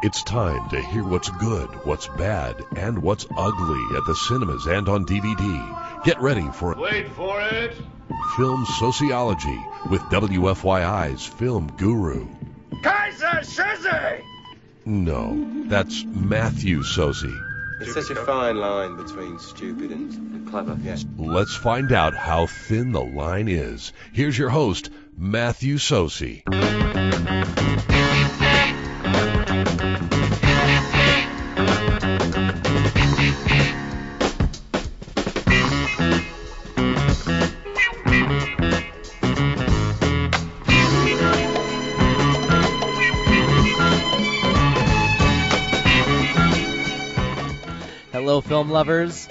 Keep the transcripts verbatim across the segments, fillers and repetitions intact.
It's time to hear what's good, what's bad, and what's ugly at the cinemas and on D V D. Get ready for Wait for it! Film Sociology with W F Y I's film guru. Kaiser Soze! No, that's Matthew Soze. It's such a fine line between stupid and clever. Yes. Let's find out how thin the line is. Here's your host, Matthew Soze. Hello, film lovers,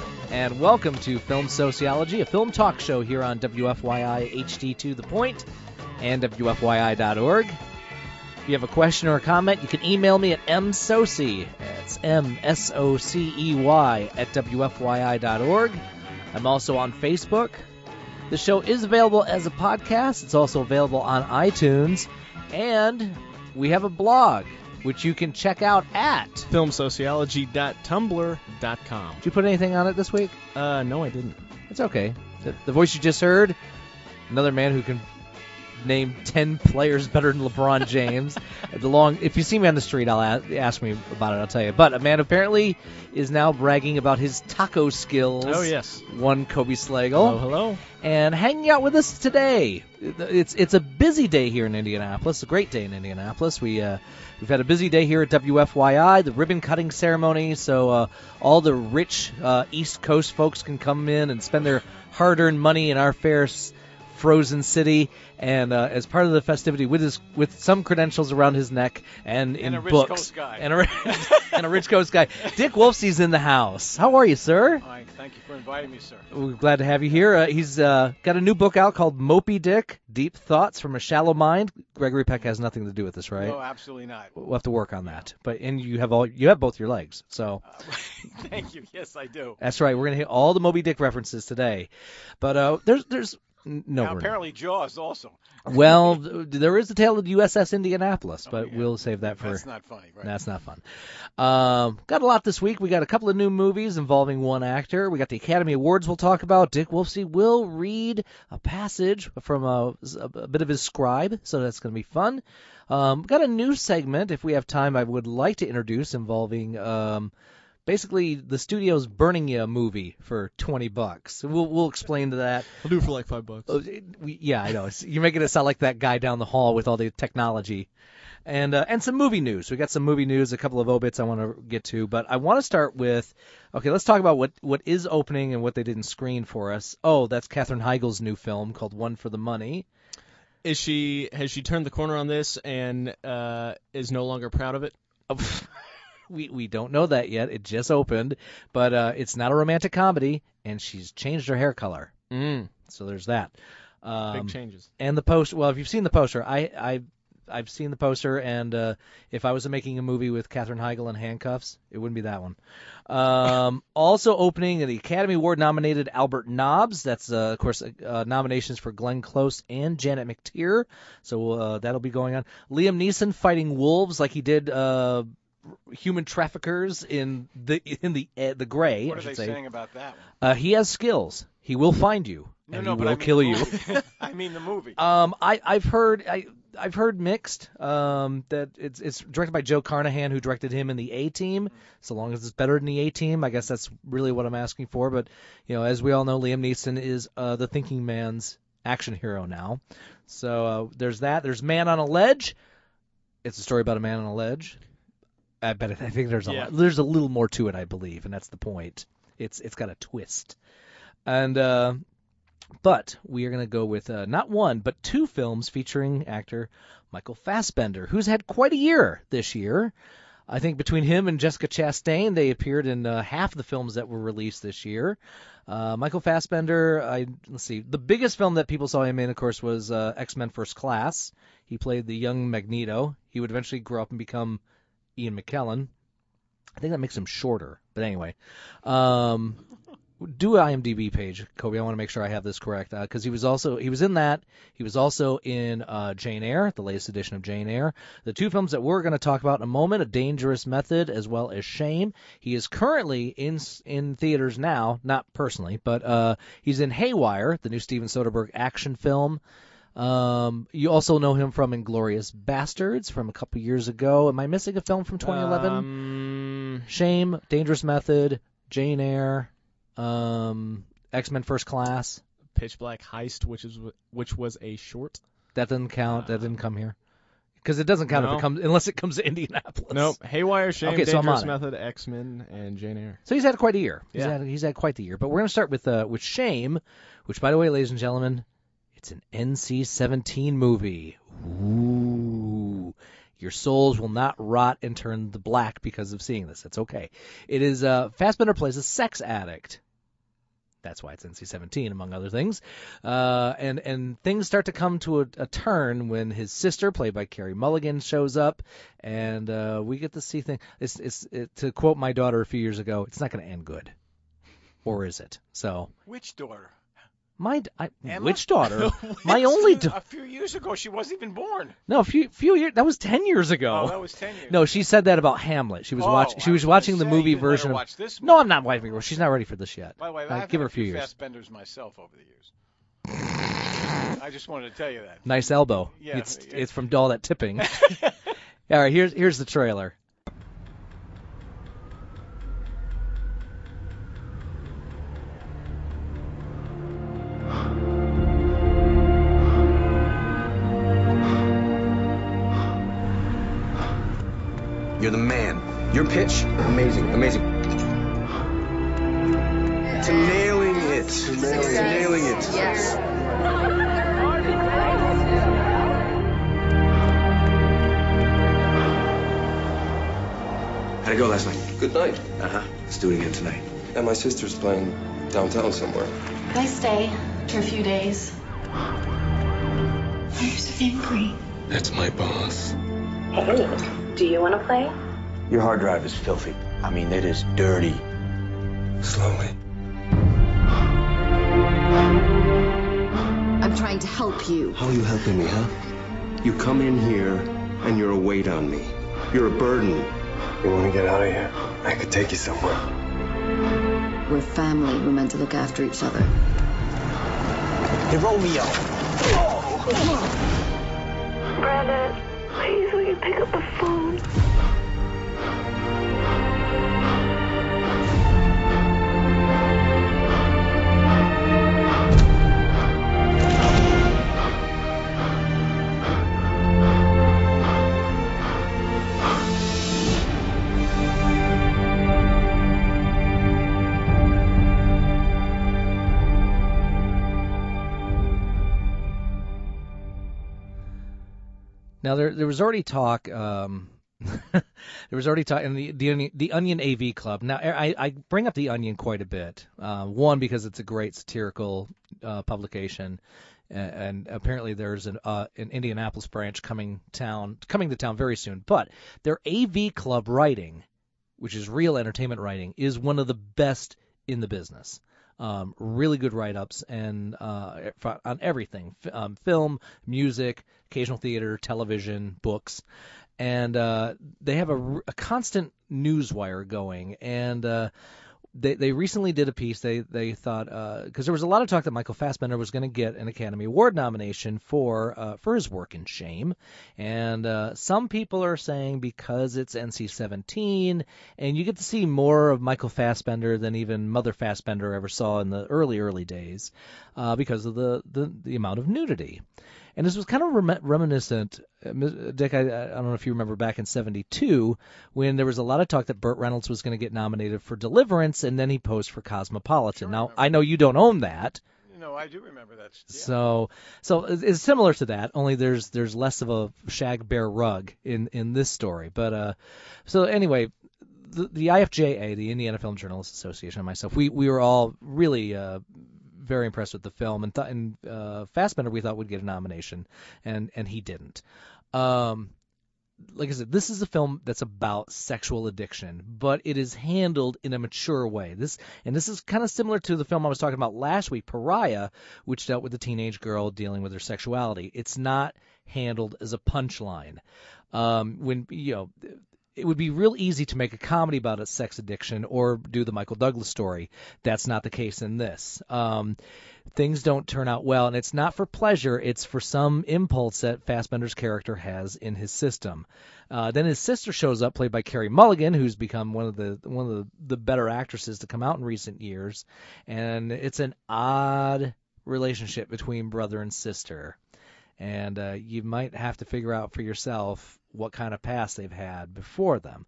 and welcome to Film Sociology, a film talk show here on W F Y I H D to the Point and W F Y I dot org. If you have a question or a comment, you can email me at msocey, that's M S O C E Y, at W F Y I dot org. I'm also on Facebook. The show is available as a podcast. It's also available on iTunes, and we have a blog, which you can check out at film sociology dot tumblr dot com. Did you put anything on it this week? Uh, no, I didn't. It's okay. The, the voice you just heard, another man who can name ten players better than LeBron James. the long, if you see me on the street, I'll ask, ask me about it. I'll tell you. But a man apparently is now bragging about his taco skills. Oh yes, one Kobe Slagle. Hello, hello. And hanging out with us today. It's it's a busy day here in Indianapolis. A great day in Indianapolis. We uh, we've had a busy day here at W F Y I. The ribbon cutting ceremony, so uh, all the rich uh, East Coast folks can come in and spend their hard-earned money in our fair s- frozen city. And uh, as part of the festivity, with his with some credentials around his neck and, and in a rich books, Coast guy. and a and a rich coast guy, Dick Wolfsey's in the house. How are you, sir? Hi, thank you for inviting me, sir. We're glad to have you here. Uh, he's uh, got a new book out called Moby Dick: Deep Thoughts from a Shallow Mind. Gregory Peck has nothing to do with this, right? No, absolutely not. We'll have to work on that. But and you have all you have both your legs, so Uh, thank you. Yes, I do. that's right. We're gonna hit all the Moby Dick references today. But uh, there's there's no. Now, we're apparently, Jaws also. not. Well, there is the tale of the U S S Indianapolis, but Oh, yeah. we'll save that for. That's not funny, right? That's not fun. Um, got a lot this week. We got a couple of new movies involving one actor. We got the Academy Awards we'll talk about. Dick Wolfsey will read a passage from a, a bit of his scribe, so that's going to be fun. Um, got a new segment, if we have time, I would like to introduce involving um, basically the studio's burning you a movie for twenty bucks. We'll we'll explain to that. I'll do it for like five bucks. Oh, we, yeah, I know. It's, you're making it sound like that guy down the hall with all the technology. And uh, and some movie news. We got some movie news, a couple of obits I want to get to. But I want to start with, okay, let's talk about what, what is opening and what they didn't screen for us. Oh, that's Katherine Heigl's new film called One for the Money. Is she has she turned the corner on this and uh, is no longer proud of it? we we don't know that yet. It just opened. But uh, it's not a romantic comedy, and she's changed her hair color. Mm. So there's that. Um, Big changes. And the poster, well, if you've seen the poster, I, I, I've seen the poster, and uh, if I was making a movie with Katherine Heigl in handcuffs, it wouldn't be that one. Um, also opening the Academy Award nominated Albert Nobbs. That's, uh, of course, uh, nominations for Glenn Close and Janet McTeer. So uh, that'll be going on. Liam Neeson fighting wolves like he did uh, human traffickers in the in the uh, the Gray. What I are should they say. saying about that one? Uh, he has skills. He will find you, No, and no, he but will I mean kill the you. movie. I mean the movie. Um, I, I've heard I, I've heard mixed. Um, that it's it's directed by Joe Carnahan, who directed him in the A-Team. So long as it's better than the A-Team, I guess that's really what I'm asking for. But you know, as we all know, Liam Neeson is uh, the thinking man's action hero now. So uh, there's that. There's Man on a Ledge. It's a story about a man on a ledge. I bet I think there's a Yeah. lot, there's a little more to it, I believe, and that's the point. It's it's got a twist. And uh, but we are going to go with uh, not one, but two films featuring actor Michael Fassbender, who's had quite a year this year. I think between him and Jessica Chastain, they appeared in uh, half the films that were released this year. Uh, Michael Fassbender, I let's see, the biggest film that people saw him in, of course, was uh, X-Men First Class. He played the young Magneto. He would eventually grow up and become Ian McKellen. I think that makes him shorter, but anyway. Um, do an IMDb page, Kobe. I want to make sure I have this correct because uh, he was also he was in that. He was also in uh, Jane Eyre, the latest edition of Jane Eyre. The two films that we're going to talk about in a moment: A Dangerous Method as well as Shame. He is currently in in theaters now, not personally, but uh, he's in Haywire, the new Steven Soderbergh action film. Um, you also know him from Inglourious Bastards from a couple years ago. Am I missing a film from twenty eleven? Um, Shame, Dangerous Method, Jane Eyre. Um, X-Men First Class. Pitch Black Heist, which is which was a short. That doesn't count. That didn't come here because it doesn't count No. if it comes unless it comes to Indianapolis. Nope. Haywire, Shame, Okay, so I'm Dangerous on it. Method, X-Men, and Jane Eyre. So he's had quite a year. He's Yeah. had he's had quite the year. But we're gonna start with uh with Shame, which, by the way, ladies and gentlemen, it's an N C seventeen movie. Ooh. Your souls will not rot and turn the black because of seeing this. It's okay. It is uh Fassbender plays a sex addict. That's why it's N C seventeen, among other things. Uh, and, and things start to come to a, a turn when his sister, played by Carey Mulligan, shows up, and uh, we get to see things. It's, it's, it, to quote my daughter a few years ago, it's not going to end good. Or is it? So, Which daughter? my I, Emma? which daughter? My only daughter. A few years ago, she wasn't even born. No, a few, few years. That was ten years ago. Oh, that was ten years. No, she said that about Hamlet. She was Oh, watching. She I was was gonna watching the say, movie you didn't let her version. Of, watch this no, movie. I'm not watching her. She's not ready for this yet. By the way, Uh, I've give had her a few few years. Fassbenders myself over the years. I just wanted to tell you that. Nice elbow. Yeah, it's yeah. it's from all that tipping. All right, here's here's the trailer. You're the man. Your pitch, amazing, amazing. To nailing it. To nailing, to nailing it. Yes. How'd it go last night? Good night. Uh-huh. Let's do it again tonight. And my sister's playing downtown somewhere. I stay for a few days. Why are you so angry? That's my boss. Hey, do you want to play? Your hard drive is filthy. I mean, it is dirty. Slowly. I'm trying to help you. How are you helping me, huh? You come in here and you're a weight on me. You're a burden. You want to get out of here? I could take you somewhere. We're family. We're meant to look after each other. Hey, Romeo! Brandon, please will you pick up the phone? Now there there was already talk. Um, there was already talk in the the Onion, the Onion A V Club. Now I, I bring up the Onion quite a bit. Uh, one, because it's a great satirical uh, publication, and, and apparently there's an uh, an Indianapolis branch coming town coming to town very soon. But their A V Club writing, which is real entertainment writing, is one of the best in the business. Um, really good write-ups and uh, on everything, F- um, film, music, occasional theater, television, books, and uh, they have a, a constant news wire going. And uh, they they recently did a piece. They they thought because uh, there was a lot of talk that Michael Fassbender was going to get an Academy Award nomination for uh, for his work in Shame, and uh, some people are saying because it's N C seventeen and you get to see more of Michael Fassbender than even Mother Fassbender ever saw in the early early days, uh, because of the, the the amount of nudity. And this was kind of rem- reminiscent, uh, Dick, I, I don't know if you remember back in seventy-two, when there was a lot of talk that Burt Reynolds was going to get nominated for Deliverance, and then he posed for Cosmopolitan. Sure, now, I I know you don't own that. No, I do remember that. Yeah. So, so it's similar to that. Only there's there's less of a shag bear rug in, in this story. But uh, so anyway, the, the I F J A, the Indiana Film Journalists Association, and myself, we we were all really uh, very impressed with the film, and th- and uh, Fassbender we thought would get a nomination, and and he didn't. Um, like I said, this is a film that's about sexual addiction, but it is handled in a mature way. This and this is kind of similar to the film I was talking about last week, Pariah, which dealt with a teenage girl dealing with her sexuality. It's not handled as a punchline. Um, when you know, it would be real easy to make a comedy about a sex addiction or do the Michael Douglas story. That's not the case in this. Um, things don't turn out well, and it's not for pleasure. It's for some impulse that Fassbender's character has in his system. Uh, then his sister shows up, played by Carey Mulligan, who's become one of the one of the, the better actresses to come out in recent years. And it's an odd relationship between brother and sister. And uh, you might have to figure out for yourself what kind of past they've had before them.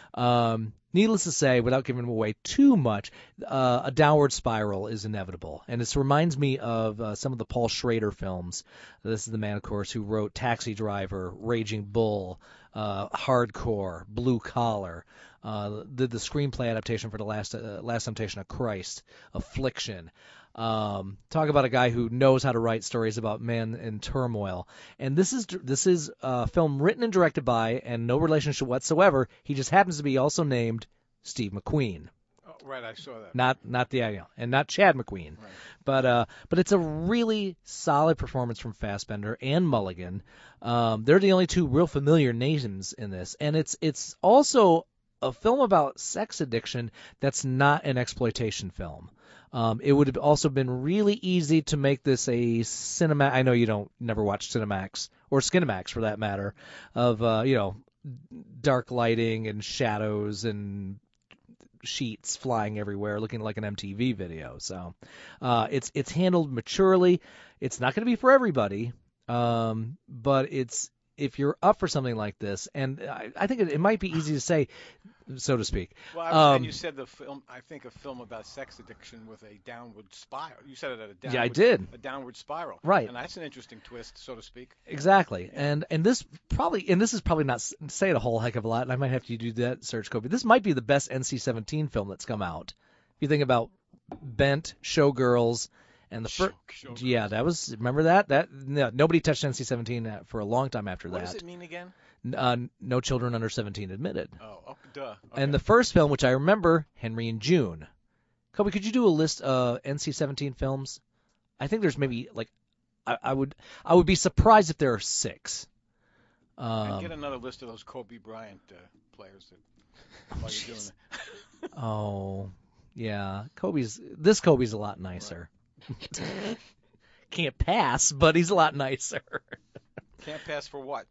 Um, needless to say, without giving away too much, uh, a downward spiral is inevitable. And this reminds me of uh, some of the Paul Schrader films. This is the man, of course, who wrote Taxi Driver, Raging Bull, uh, Hardcore, Blue Collar, uh, did the screenplay adaptation for the Last, uh, Last Temptation of Christ, Affliction. Um, talk about a guy who knows how to write stories about men in turmoil. And this is this is a film written and directed by, and no relationship whatsoever. He just happens to be also named Steve McQueen. Oh, right, I saw that. Not not the you know, and not Chad McQueen. Right. But uh, but it's a really solid performance from Fassbender and Mulligan. Um, they're the only two real familiar names in this, and it's it's also a film about sex addiction that's not an exploitation film. Um, it would have also been really easy to make this a cinema. I know you don't never watch Cinemax or Skinemax for that matter, of uh, you know, dark lighting and shadows and sheets flying everywhere, looking like an M T V video. So uh, it's it's handled maturely. It's not going to be for everybody, um, but it's if you're up for something like this, and I, I think it, it might be easy to say, so to speak. Well, I was, um, and you said the film. I think a film about sex addiction with a downward spiral. You said it at a downward. Yeah, I did. A downward spiral. Right. And that's an interesting twist, so to speak. Exactly. And and this probably and this is probably not saying a whole heck of a lot. And I might have to do that search code. But this might be the best N C seventeen film that's come out. If you think about Bent, Showgirls, and the first. Yeah, that was. Remember that? That no, nobody touched N C seventeen for a long time after what that. What does it mean again? Uh, no children under seventeen admitted. Oh, oh duh. Okay. And the first film, which I remember, Henry and June. Kobe, could you do a list of N C seventeen films? I think there's maybe like, I, I would I would be surprised if there are six. Um, and get another list of those Kobe Bryant uh, players that while you're doing it. Oh, yeah. Kobe's this Kobe's a lot nicer. Right. Can't pass, but he's a lot nicer. Can't pass for what?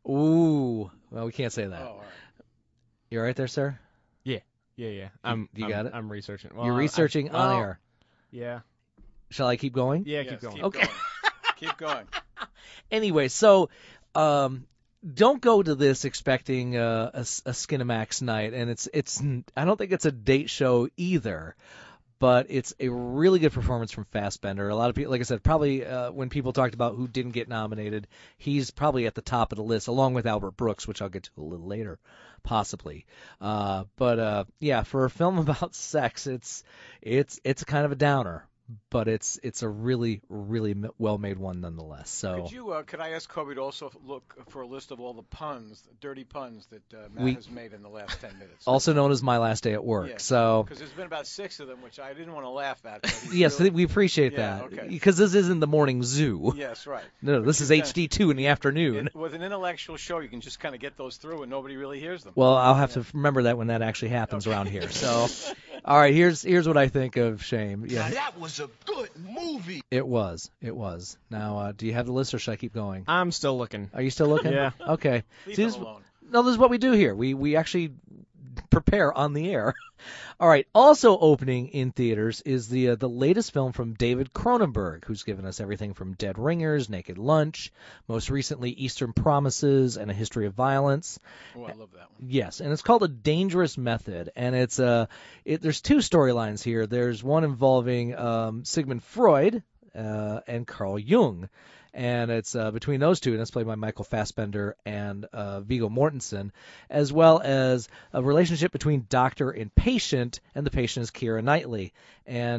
Ooh, well, we can't say that. Oh, all right. You all right there, sir? Yeah, yeah, yeah. I'm. You I'm, got it? I'm researching. Well, You're researching I, on well, air. Yeah. Shall I keep going? Yeah, yes, keep going. Keep Okay. Going. Keep going. Anyway, so um, don't go to this expecting uh, a, a Skinemax night, and it's it's. I don't think it's a date show either. But it's a really good performance from Fassbender. A lot of people, like I said, probably uh, when people talked about who didn't get nominated, he's probably at the top of the list, along with Albert Brooks, which I'll get to a little later, possibly. Uh, but uh, yeah, for a film about sex, it's it's it's kind of a downer, but it's it's a really really well-made one nonetheless. So could you uh, could I ask Kobe to also look for a list of all the puns, dirty puns that uh, Matt We- has made in the last ten minutes? also known as My Last Day at Work. Yeah, so. because there's been about six of them, which I didn't want to laugh at. But he's Yes, really... we appreciate Yeah, that okay. because this isn't the morning zoo. Yes, right. No, But this you is can- H D two in the afternoon. It, with an intellectual show, you can just kind of get those through, and nobody really hears them. Well, I'll have to remember that when that actually happens Okay. around here. So, all right, here's here's what I think of Shame. Yeah, that was a good movie. it was, it was. Now, uh, do you have the list, or should I keep going? I'm still looking. Are you still looking? Yeah. Okay. Leave See, them this, alone. no, this is what we do here. We we actually prepare on the air. All right. Also opening in theaters is the uh, the latest film from David Cronenberg, who's given us everything from Dead Ringers, Naked Lunch, most recently Eastern Promises, and A History of Violence. Oh, I love that one. Yes, and it's called A Dangerous Method, and it's uh, it, there's two storylines here. There's one involving um, Sigmund Freud uh, and Carl Jung, and it's uh, between those two, and it's played by Michael Fassbender and uh, Viggo Mortensen, as well as a relationship between doctor and patient, and the patient is Keira Knightley. And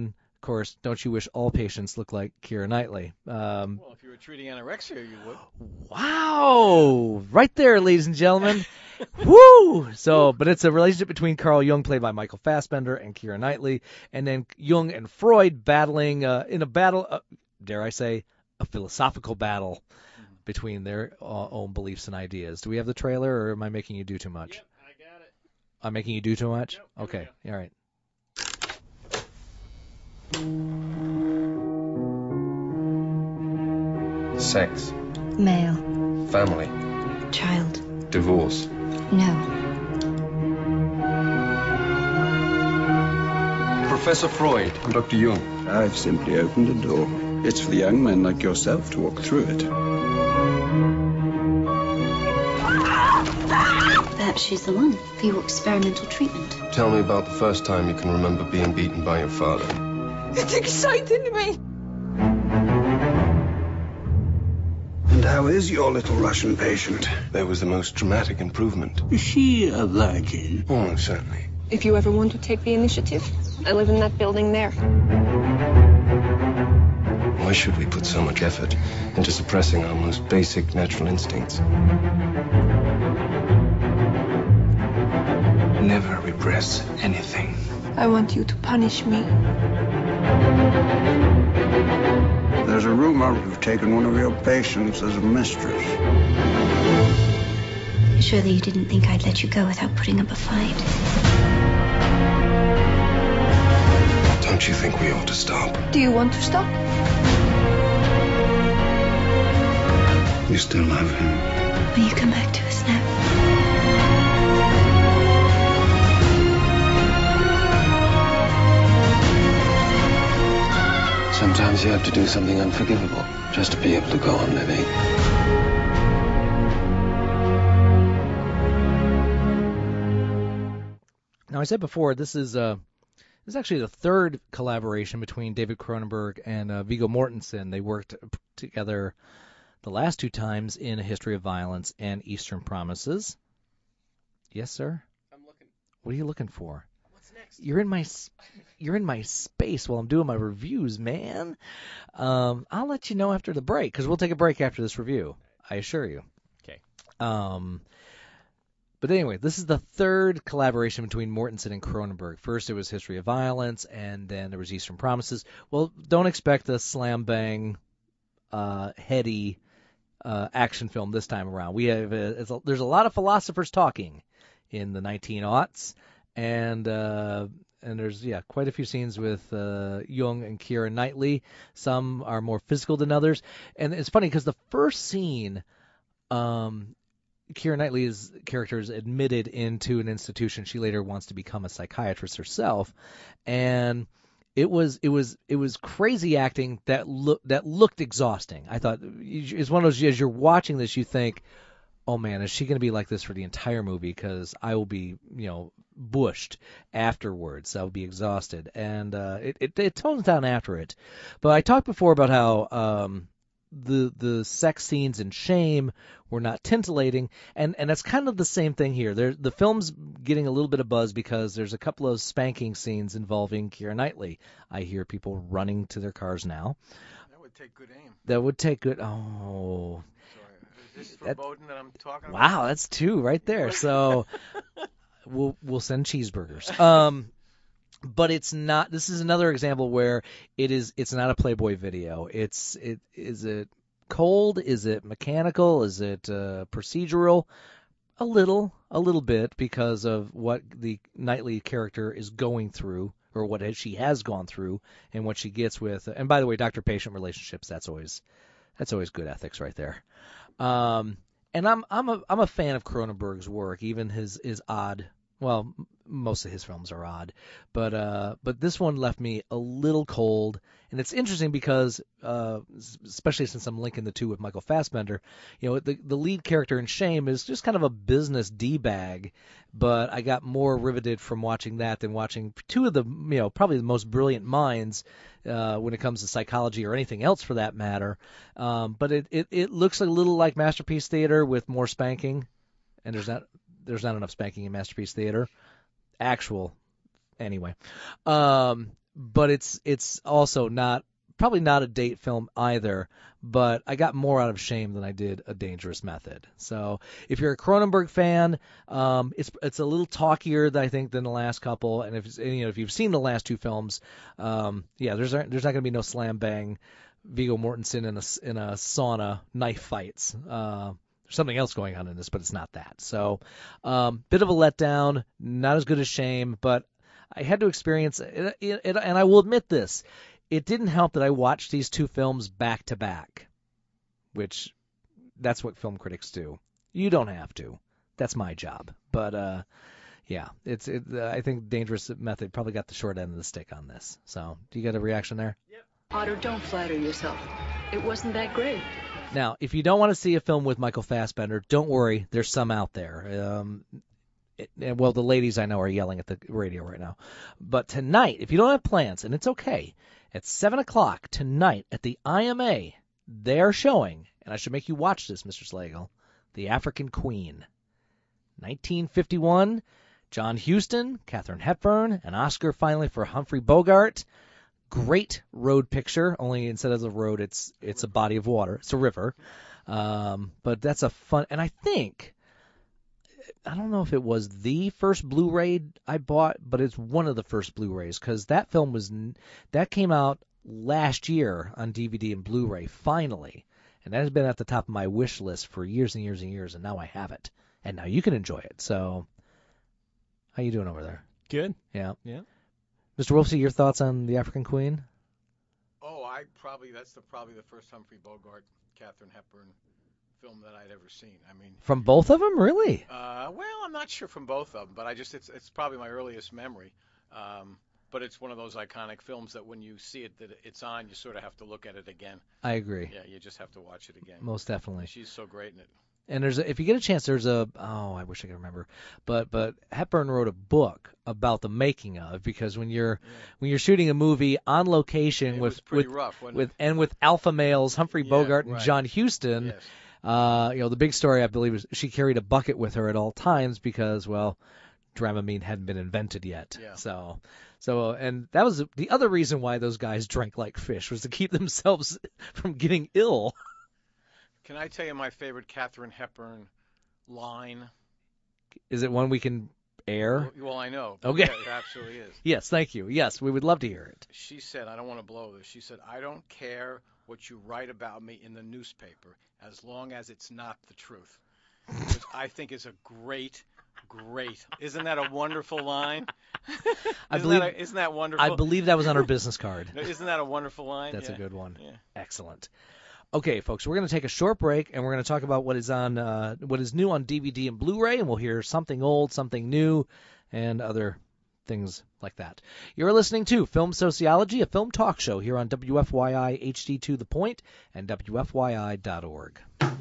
course, don't you wish all patients look like Keira Knightley? Um, well, if you were treating anorexia, you would. Wow! Right there, ladies and gentlemen. Woo! So, but it's a relationship between Carl Jung, played by Michael Fassbender, and Keira Knightley, and then Jung and Freud battling uh, in a battle, uh, dare I say, a philosophical battle mm-hmm. between their uh, own beliefs and ideas. Do we have the trailer, or am I making you do too much? Yep, I got it. I'm making you do too much? Yep, okay, all right. Sex. Male. Family. Child. Divorce. No. Professor Freud. I'm Doctor Jung. I've simply opened a door. It's for the young men like yourself to walk through it. Perhaps she's the one for your experimental treatment. Tell me about the first time you can remember being beaten by your father. It's exciting me. And how is your little Russian patient? There was the most dramatic improvement. Is she a virgin? Almost certainly. If you ever want to take the initiative, I live in that building there. Why should we put so much effort into suppressing our most basic natural instincts? Never repress anything. I want you to punish me. There's a rumor you've taken one of your patients as a mistress. Surely you didn't think I'd let you go without putting up a fight. Don't you think we ought to stop? Do you want to stop? You still love him. Will you come back to us now? Sometimes you have to do something unforgivable just to be able to go on living. Now, I said before, this is uh, this is actually the third collaboration between David Cronenberg and uh, Viggo Mortensen. They worked together the last two times in A History of Violence and Eastern Promises. Yes, sir? I'm looking. What are you looking for? What's next? You're in my you're in my space while I'm doing my reviews, man. Um, I'll let you know after the break, because we'll take a break after this review. I assure you. Okay. Um, but anyway, this is the third collaboration between Mortensen and Cronenberg. First, it was History of Violence, and then there was Eastern Promises. Well, don't expect a slam bang, uh, heady uh, action film this time around. We have a, it's a, there's a lot of philosophers talking in the nineteen aughts, and uh, and there's yeah quite a few scenes with uh, Jung and Keira Knightley. Some are more physical than others, and it's funny because the first scene, um, Keira Knightley's character is admitted into an institution. She later wants to become a psychiatrist herself, and it was it was it was crazy acting that look that looked exhausting. I thought it's one of those, as you're watching this, you think, oh man, is she going to be like this for the entire movie? Because I will be, you know, bushed afterwards. I'll be exhausted, and uh, it, it it tones down after it. But I talked before about how um, the the sex scenes in Shame were not titillating, and and that's kind of the same thing here. There, the film's getting a little bit of buzz because there's a couple of spanking scenes involving Keira Knightley. I hear people running to their cars now. That would take good aim. That would take good. Oh. Is this foreboding that I'm talking about? Wow, that's two right there. So we'll we'll send cheeseburgers. Um, but it's not. This is another example where it is. It's not a Playboy video. It's it is it cold? Is it mechanical? Is it uh, procedural? A little, a little bit, because of what the Knightley character is going through, or what she has gone through, and what she gets with. And by the way, doctor-patient relationships. That's always that's always good ethics right there. Um, and I'm I'm a I'm a fan of Cronenberg's work, even his his odd. Well, most of his films are odd, but uh, but this one left me a little cold, and it's interesting because, uh, especially since I'm linking the two with Michael Fassbender, you know, the the lead character in Shame is just kind of a business d-bag, but I got more riveted from watching that than watching two of the, you know, probably the most brilliant minds uh, when it comes to psychology or anything else for that matter. Um, but it, it it looks a little like Masterpiece Theater with more spanking, and there's not. There's not enough spanking in Masterpiece Theater. Actual, anyway. Um, but it's it's also not probably not a date film either. But I got more out of Shame than I did A Dangerous Method. So if you're a Cronenberg fan, um, it's it's a little talkier, I think, than the last couple. And if it's, you know if you've seen the last two films, um, yeah, there's there's not going to be no slam bang, Viggo Mortensen in a in a sauna knife fights. Uh, there's something else going on in this, but it's not that. So, um, bit of a letdown, not as good as Shame, but I had to experience it, it, it and I will admit this. It didn't help that I watched these two films back to back, which that's what film critics do. You don't have to. That's my job. But uh, yeah, it's. It, uh, I think Dangerous Method probably got the short end of the stick on this. So, do you get a reaction there? Yep. Otto, don't flatter yourself. It wasn't that great. Now, if you don't want to see a film with Michael Fassbender, don't worry. There's some out there. Um, it, well, the ladies I know are yelling at the radio right now. But tonight, if you don't have plans, and it's okay, at seven o'clock tonight at the I M A, they are showing, and I should make you watch this, Mister Slagle, The African Queen. nineteen fifty-one, John Huston, Katharine Hepburn, an Oscar finally for Humphrey Bogart. Great road picture, only instead of the road, it's it's a body of water. It's a river. Um, but that's a fun, and I think, I don't know if it was the first Blu-ray I bought, but it's one of the first Blu-rays, because that film was, that came out last year on D V D and Blu-ray, finally. And that has been at the top of my wish list for years and years and years, and now I have it. And now you can enjoy it. So, how you doing over there? Good. Yeah. Yeah. Mister Wolfsey, your thoughts on The African Queen? Oh, I probably that's the probably the first Humphrey Bogart, Katharine Hepburn film that I'd ever seen. I mean, from both of them, really? Uh, well, I'm not sure from both of them, but I just it's it's probably my earliest memory. Um, but it's one of those iconic films that when you see it that it's on, you sort of have to look at it again. I agree. Yeah, you just have to watch it again. Most definitely. She's so great in it. And there's a, if you get a chance, there's a oh I wish I could remember, but but Hepburn wrote a book about the making of, because when you're yeah. when you're shooting a movie on location it with was pretty with rough, with it? and with alpha males Humphrey yeah, Bogart and right. John Huston, yes. uh, you know the big story I believe is she carried a bucket with her at all times because well, Dramamine hadn't been invented yet. Yeah. So so and that was the other reason why those guys drank like fish, was to keep themselves from getting ill. Can I tell you my favorite Katharine Hepburn line? Is it one we can air? Well, well I know. Okay. Yeah, it absolutely is. Yes, thank you. Yes, we would love to hear it. She said, I don't want to blow this. She said, I don't care what you write about me in the newspaper as long as it's not the truth. Which I think is a great, great. Isn't that a wonderful line? I isn't believe. That a, isn't that wonderful? I believe that was on her business card. Isn't that a wonderful line? That's yeah. a good one. Yeah. Excellent. Okay, folks, we're going to take a short break, and we're going to talk about what is on, uh, what is new on D V D and Blu-ray, and we'll hear something old, something new, and other things like that. You're listening to Film Sociology, a film talk show here on W F Y I H D two The Point and W F Y I dot org.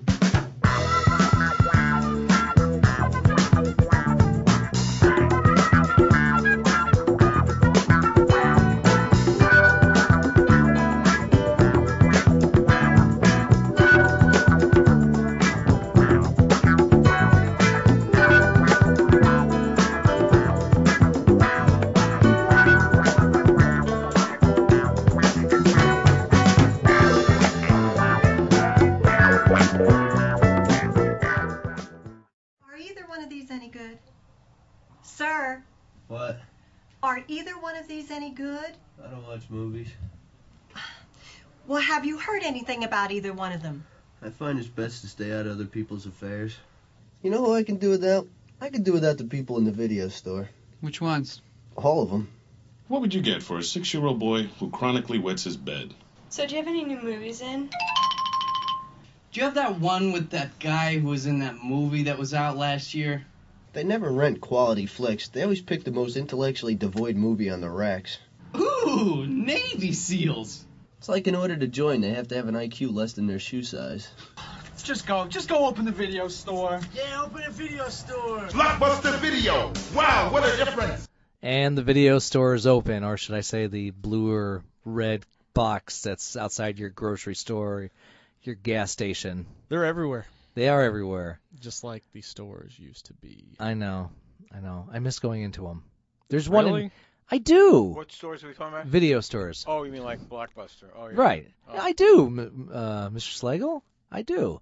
Sir? What? Are either one of these any good? I don't watch movies. Well, have you heard anything about either one of them? I find it's best to stay out of other people's affairs. You know who I can do without? I can do without the people in the video store. Which ones? All of them. What would you get for a six-year-old boy who chronically wets his bed? So do you have any new movies in? Do you have that one with that guy who was in that movie that was out last year? They never rent quality flicks. They always pick the most intellectually devoid movie on the racks. Ooh, Navy SEALs. It's like in order to join, they have to have an I Q less than their shoe size. Let's just go. Just go open the video store. Yeah, open a video store. Blockbuster Video. Wow, what a difference. And the video store is open, or should I say the blue or red box that's outside your grocery store, your gas station. They're everywhere. They are everywhere. Just like the stores used to be. I know. I know. I miss going into them. There's one really? in... I do. What stores are we talking about? Video stores. Oh, you mean like Blockbuster? Oh, yeah. Right. Oh. I do, m- uh, Mister Slagle. I do.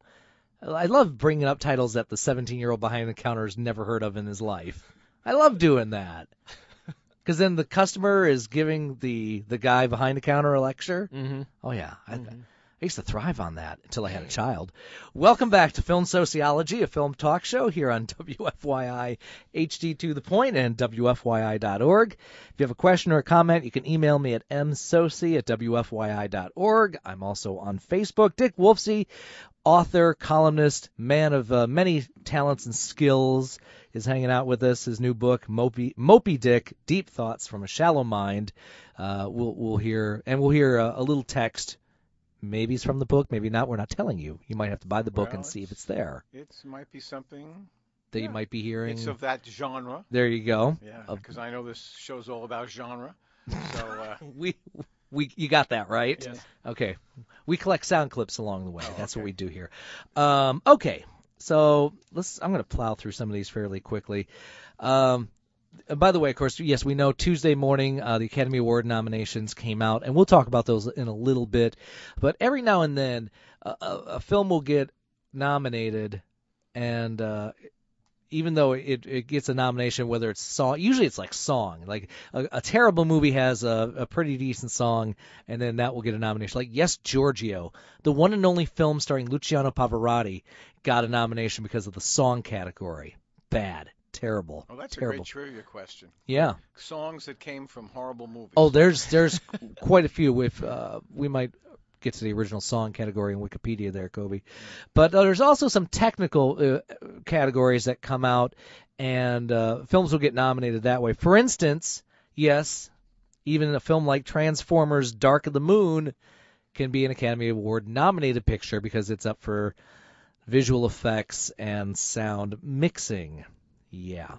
I love bringing up titles that the seventeen-year-old behind the counter has never heard of in his life. I love doing that. Because then the customer is giving the, the guy behind the counter a lecture. Mm-hmm. Oh, yeah. Mm-hmm. I, I used to thrive on that until I had a child. Welcome back to Film Sociology, a film talk show here on W F Y I H D to the point and W F Y I dot org. If you have a question or a comment, you can email me at m soci at W F Y I dot org. I'm also on Facebook. Dick Wolfsey, author, columnist, man of uh, many talents and skills, is hanging out with us. His new book, Mopey, Mopey Dick, Deep Thoughts from a Shallow Mind. Uh, we'll, we'll hear, and we'll hear a, a little text. Maybe it's from the book, maybe not. We're not telling you. You might have to buy the book well, and see if it's there. It might be something that yeah. you might be hearing. It's of that genre. There you go. Yeah, because I know this show's all about genre. So uh... we we you got that right. Yes. Okay. We collect sound clips along the way. Oh, That's okay. what we do here. Um, okay. So let's. I'm going to plow through some of these fairly quickly. Um, By the way, of course, yes, we know Tuesday morning uh, the Academy Award nominations came out, and we'll talk about those in a little bit. But every now and then, uh, a, a film will get nominated, and uh, even though it, it gets a nomination, whether it's song, usually it's like song. Like a, a terrible movie has a, a pretty decent song, and then that will get a nomination. Like Yes, Giorgio, the one and only film starring Luciano Pavarotti, got a nomination because of the song category. Bad. Terrible. Oh, that's Terrible. a great trivia question. Yeah. Songs that came from horrible movies. Oh, there's there's quite a few. If uh, we might get to the original song category in Wikipedia there, Kobe. But uh, there's also some technical uh, categories that come out, and uh, films will get nominated that way. For instance, yes, even a film like Transformers: Dark of the Moon can be an Academy Award nominated picture because it's up for visual effects and sound mixing. Yeah,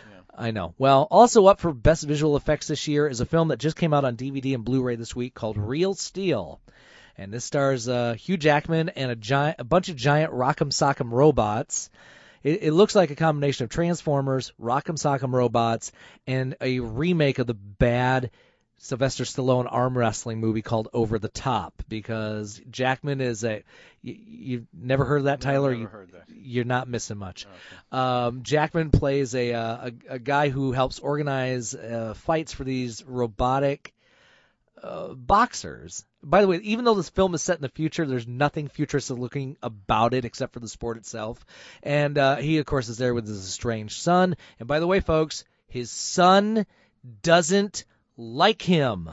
I know. Well, also up for Best Visual Effects this year is a film that just came out on D V D and Blu-ray this week called Real Steel. And this stars uh, Hugh Jackman and a, giant, a bunch of giant Rock'em Sock'em robots. It, it looks like a combination of Transformers, Rock'em Sock'em robots, and a remake of the bad Sylvester Stallone arm wrestling movie called Over the Top, because Jackman is a you, you've never heard of that, Tyler? Never you, heard that. You're not missing much. Okay. Um, Jackman plays a, uh, a a guy who helps organize uh, fights for these robotic uh, boxers. By the way, even though this film is set in the future, there's nothing futuristic looking about it except for the sport itself. And uh, he, of course, is there with his estranged son. And by the way, folks, his son doesn't like him,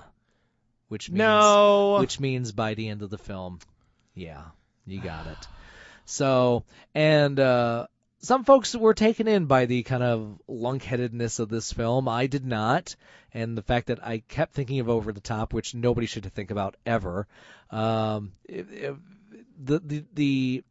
which means no. which means by the end of the film, yeah, you got it. So, and uh, some folks were taken in by the kind of lunkheadedness of this film. I did not, and the fact that I kept thinking of Over the Top, which nobody should think about ever. Um, it, it, the the the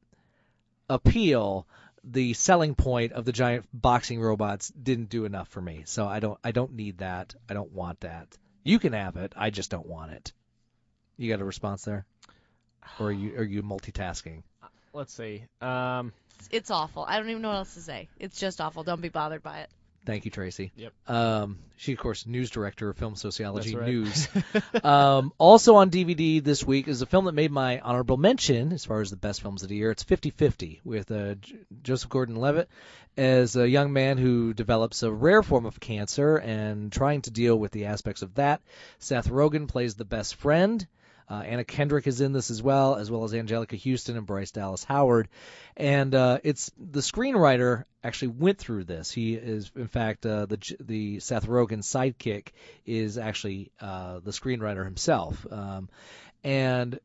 appeal. The selling point of the giant boxing robots didn't do enough for me, so I don't I don't need that. I don't want that. You can have it. I just don't want it. You got a response there, or are you are you multitasking? Let's see. Um, it's awful. I don't even know what else to say. It's just awful. Don't be bothered by it. Thank you, Tracy. Yep. Um, she, of course, news director of Film Sociology That's right. News. um, also on D V D this week is a film that made my honorable mention as far as the best films of the year. It's fifty fifty with uh, J- Joseph Gordon-Levitt as a young man who develops a rare form of cancer and trying to deal with the aspects of that. Seth Rogen plays the best friend. Uh, Anna Kendrick is in this as well, as well as Angelica Houston and Bryce Dallas Howard. And uh, it's the screenwriter actually went through this. He is, in fact, uh, the the Seth Rogen sidekick is actually uh, the screenwriter himself. Um, and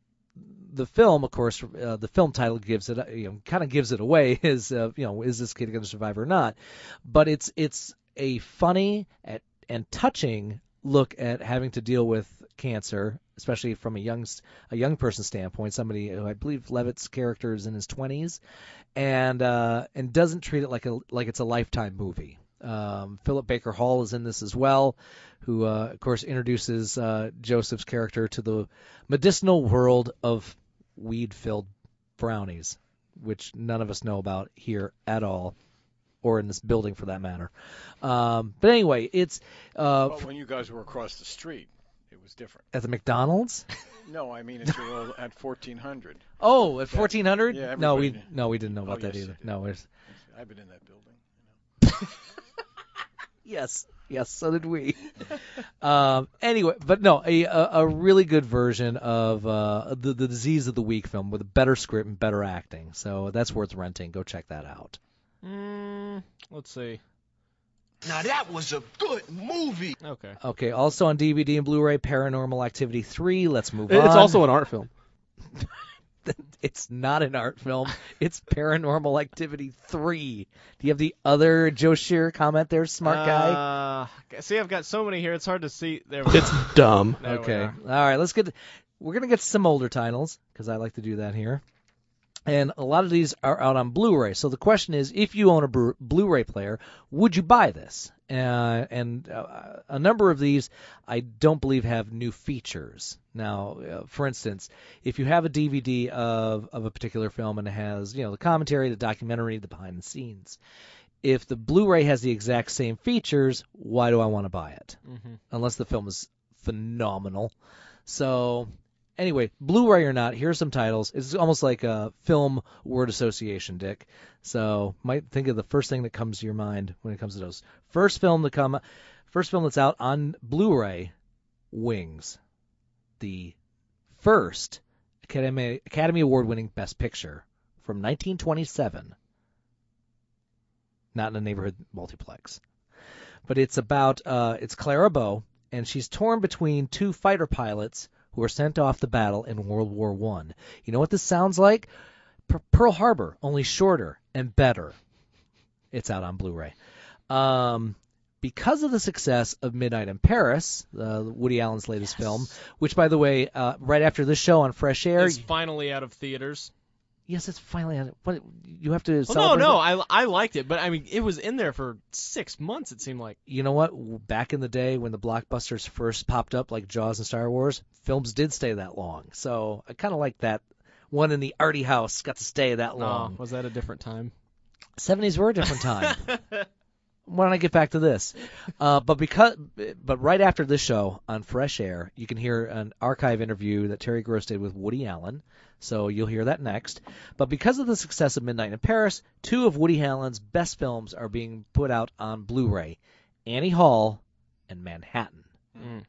the film, of course, uh, the film title gives it, you know, kind of gives it away. Is uh, you know, is this kid going to survive or not? But it's it's a funny at, and touching look at having to deal with cancer, especially from a young a young person's standpoint. Somebody who I believe Levitt's character is in his twenties, and uh, and doesn't treat it like a like it's a Lifetime movie. Um, Philip Baker Hall is in this as well, who uh, of course introduces uh, Joseph's character to the medicinal world of weed-filled brownies, which none of us know about here at all. or in this building for that matter. Um, but anyway, it's uh, But when you guys were across the street, it was different. at the McDonald's. No, I mean at your old, at fourteen hundred. Oh, at fourteen hundred? Yeah, no, we everybody- no, we didn't know about Oh, that yes, either. you did. No, it's I've been in that building. yes, yes, so did we. um, anyway, but no, a a, a really good version of uh, the the Disease of the Week film with a better script and better acting. So that's worth renting. Go check that out. Mm, let's see. Now that was a good movie. Okay. Okay, also on D V D and Blu-ray, Paranormal Activity three. Let's move It's on. also an art film. It's not an art film. It's Paranormal Activity three. Do you have the other Joe Shearer comment there, smart guy? Uh, see, I've got so many here. It's hard to see. There we go. It's dumb. There we Okay. are. All right, let's get we're going to get some older titles because I like to do that here. And a lot of these are out on Blu-ray. So the question is, if you own a Blu- Blu-ray player, would you buy this? Uh, and uh, a number of these I don't believe have new features. Now, uh, for instance, if you have a D V D of, of a particular film and it has, you know, the commentary, the documentary, the behind the scenes, if the Blu-ray has the exact same features, why do I want to buy it? Mm-hmm. Unless the film is phenomenal. So anyway, Blu-ray or not, here's some titles. It's almost like a film word association, Dick. So might think of the first thing that comes to your mind when it comes to those. First film to come, first film that's out on Blu-ray, Wings, the first Academy Academy Award-winning Best Picture from nineteen twenty-seven. Not in a neighborhood multiplex, but it's about uh, it's Clara Bow, and she's torn between two fighter pilots who were sent off to battle in World War One. You know what this sounds like? P- Pearl Harbor, only shorter and better. It's out on Blu-ray. Um, because of the success of Midnight in Paris, uh, Woody Allen's latest Yes. film, which, by the way, uh, right after this show on Fresh Air, It's finally out of theaters. yes, it's finally on. What you have to? Well, no, celebrate no, it? I, I liked it, but I mean, it was in there for six months. It seemed like. You know what? Back in the day when the blockbusters first popped up, like Jaws and Star Wars, films did stay that long. So I kind of like that. One in the Artie house got to stay that long. Oh, was that a different time? seventies were a different time. Why don't I get back to this? Uh, but because, but right after this show on Fresh Air, you can hear an archive interview that Terry Gross did with Woody Allen. So you'll hear that next. But because of the success of Midnight in Paris, two of Woody Allen's best films are being put out on Blu-ray: Annie Hall and Manhattan. Mm.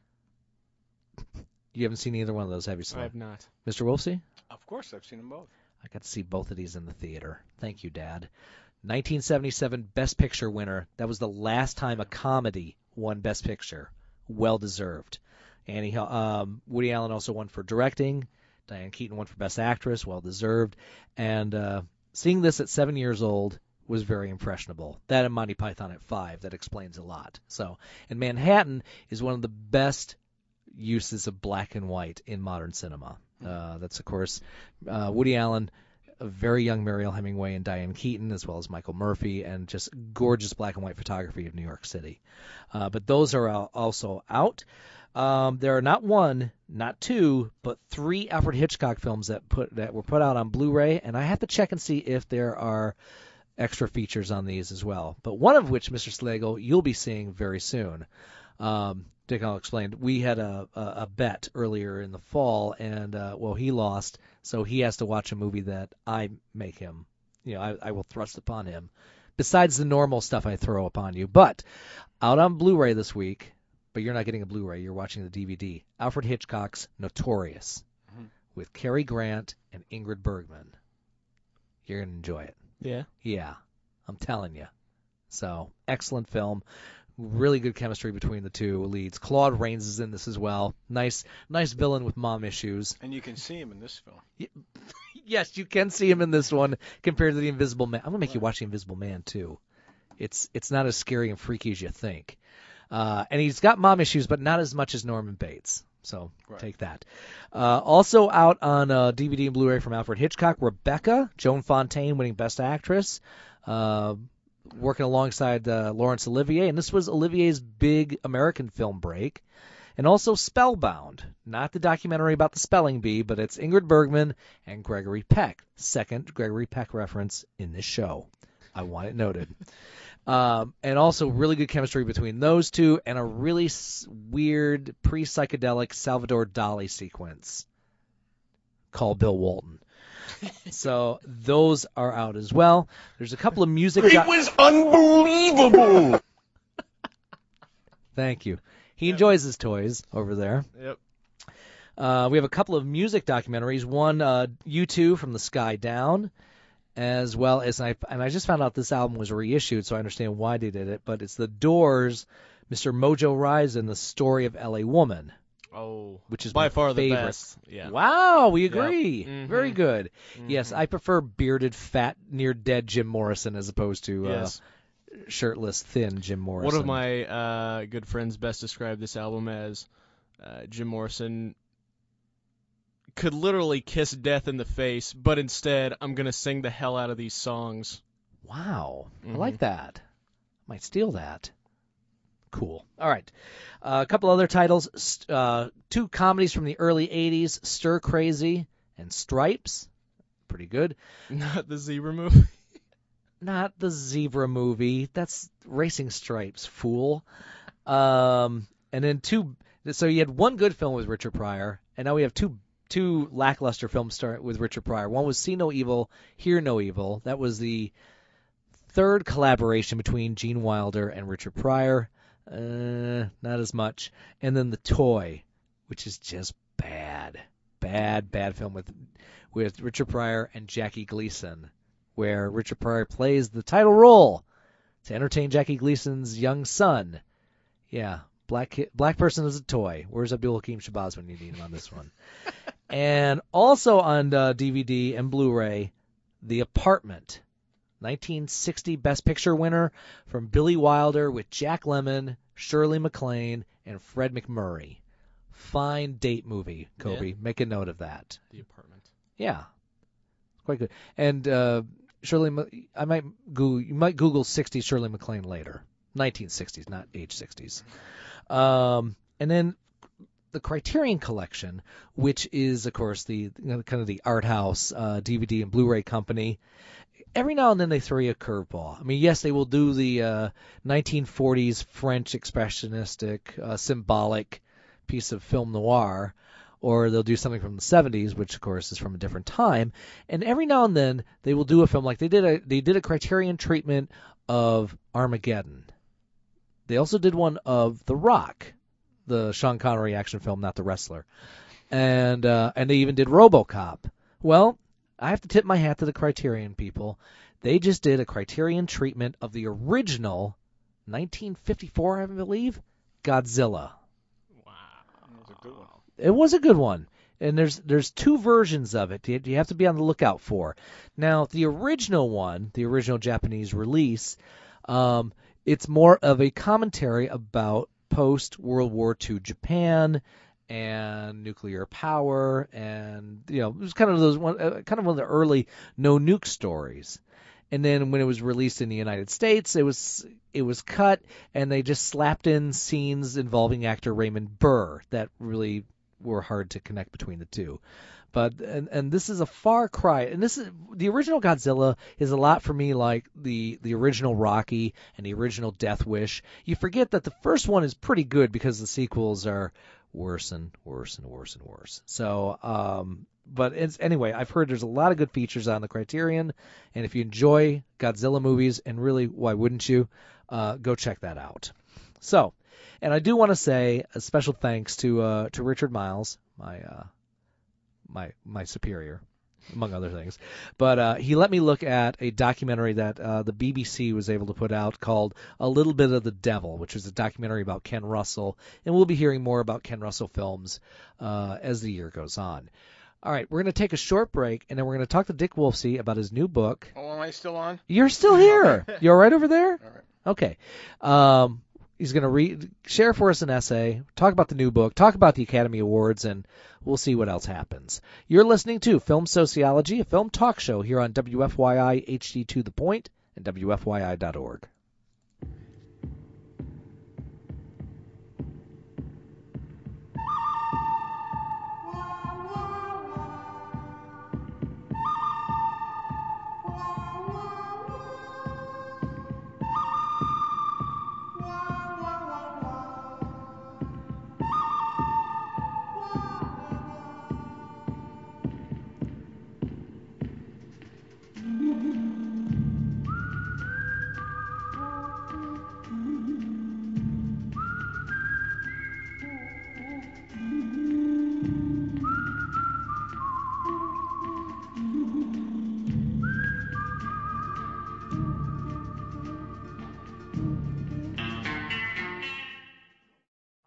You haven't seen either one of those, have you, Slim? I have not. Mister Wolfsey? Of course, I've seen them both. I got to see both of these in the theater. Thank you, Dad. nineteen seventy-seven Best Picture winner. That was the last time a comedy won Best Picture. Well deserved. Annie, um, Woody Allen also won for directing. Diane Keaton won for Best Actress. Well deserved. And uh, seeing this at seven years old was very impressionable. That and Monty Python at five. That explains a lot. So, and Manhattan is one of the best uses of black and white in modern cinema. Uh, that's, of course, uh, Woody Allen, a very young Mariel Hemingway, and Diane Keaton, as well as Michael Murphy, and just gorgeous black and white photography of New York City. Uh, but those are al- also out. Um, there are not one, not two, but three Alfred Hitchcock films that put that were put out on Blu-ray, and I have to check and see if there are extra features on these as well. But one of which, Mister Slagle, you'll be seeing very soon. Um, Dick, I'll explain. We had a, a, a bet earlier in the fall, and, uh, well, he lost, so he has to watch a movie that I make him, you know, I, I will thrust upon him, besides the normal stuff I throw upon you. But out on Blu-ray this week, but you're not getting a Blu-ray, you're watching the D V D, Alfred Hitchcock's Notorious, mm-hmm. with Cary Grant and Ingrid Bergman. You're going to enjoy it. Yeah? Yeah, I'm telling you. So, excellent film. Really good chemistry between the two leads. Claude Rains is in this as well. Nice, nice villain with mom issues. And you can see him in this film. Yes, you can see him in this one compared to the Invisible Man. I'm gonna make you watch the Invisible Man too. It's it's not as scary and freaky as you think. Uh, and he's got mom issues, but not as much as Norman Bates. So right. Take that. Uh, also out on uh, D V D and Blu-ray from Alfred Hitchcock, Rebecca, Joan Fontaine winning Best Actress. Uh, working alongside uh, Laurence Olivier, and this was Olivier's big American film break. And also Spellbound, not the documentary about the spelling bee, but it's Ingrid Bergman and Gregory Peck. Second Gregory Peck reference in this show. I want it noted. Um, and also really good chemistry between those two, and a really s- weird pre-psychedelic Salvador Dali sequence called Bill Walton. So those are out as well. There's a couple of music. It doc- was unbelievable. Thank you. He enjoys his toys over there. Yep. Uh, we have a couple of music documentaries. One, uh, U two from the Sky Down, as well as I and I just found out this album was reissued, so I understand why they did it. But it's the Doors, Mister Mojo Rise, and the Story of L A Woman. Oh, which is by my far favorite. the best. Yeah. Wow, we Yep. agree. Mhm. Very good. Mhm. Yes, I prefer bearded, fat, near dead Jim Morrison as opposed to Yes. uh, shirtless, thin Jim Morrison. One of my uh, good friends best described this album as uh, Jim Morrison could literally kiss death in the face, but instead, I'm going to sing the hell out of these songs. Wow, Mhm. I like that. Might steal that. Cool. All right. Uh, a couple other titles. St- Uh, two comedies from the early eighties, Stir Crazy and Stripes. Pretty good. Not the Zebra movie. Not the Zebra movie. That's Racing Stripes, fool. Um, and then two. So you had one good film with Richard Pryor, and now we have two two lackluster films start with Richard Pryor. One was See No Evil, Hear No Evil. That was the third collaboration between Gene Wilder and Richard Pryor. Uh, not as much. And then The Toy, which is just bad, bad, bad film with with Richard Pryor and Jackie Gleason, where Richard Pryor plays the title role to entertain Jackie Gleason's young son. Yeah, black kid, black person is a toy. Where's Abdul Hakim Shabazz when you need him on this one? And also on uh, D V D and Blu-ray, The Apartment, nineteen sixty Best Picture winner from Billy Wilder with Jack Lemmon, Shirley MacLaine, and Fred McMurray. Fine date movie, Kobe. Yeah. Make a note of that. The Apartment. Yeah, quite good. And uh, Shirley, Ma- I might Google. You might Google sixties Shirley MacLaine later. nineteen sixties, not age sixties. Um, and then the Criterion Collection, which is, of course, the you know, kind of the art house uh, D V D and Blu-ray company. Every now and then they throw you a curveball. I mean, yes, they will do the uh, nineteen forties French expressionistic, uh, symbolic piece of film noir, or they'll do something from the seventies, which of course is from a different time. And every now and then they will do a film like they did a they did a Criterion treatment of Armageddon. They also did one of The Rock, the Sean Connery action film, not The Wrestler, and uh, and they even did RoboCop. Well, I have to tip my hat to the Criterion people. They just did a Criterion treatment of the original nineteen fifty-four, I believe, Godzilla. It was a good one. And there's there's two versions of it you, you have to be on the lookout for. Now, the original one, the original Japanese release, um, it's more of a commentary about post-World War Two Japan and nuclear power, and you know it was kind of those one, uh, kind of one of the early no nuke stories. And then when it was released in the United States, it was it was cut, and they just slapped in scenes involving actor Raymond Burr that really were hard to connect between the two. But and and this is a far cry. And this is the original Godzilla is a lot for me like the the original Rocky and the original Death Wish. You forget that the first one is pretty good because the sequels are worse and worse and worse and worse. So, um, but it's, anyway, I've heard there's a lot of good features on the Criterion, and if you enjoy Godzilla movies, and really, why wouldn't you, uh, go check that out. So, and I do want to say a special thanks to uh, to Richard Miles, my uh, my my superior, among other things. But uh, he let me look at a documentary that uh, the B B C was able to put out called A Little Bit of the Devil, which is a documentary about Ken Russell. And we'll be hearing more about Ken Russell films uh, as the year goes on. All right, we're going to take a short break, and then we're going to talk to Dick Wolfsey about his new book. Oh, am I still on? You're still here. You all right over there? All right. Okay. Um, he's going to read, share for us an essay, talk about the new book, talk about the Academy Awards, and we'll see what else happens. You're listening to Film Sociology, a film talk show here on W F Y I H D to the Point and W F Y I dot org.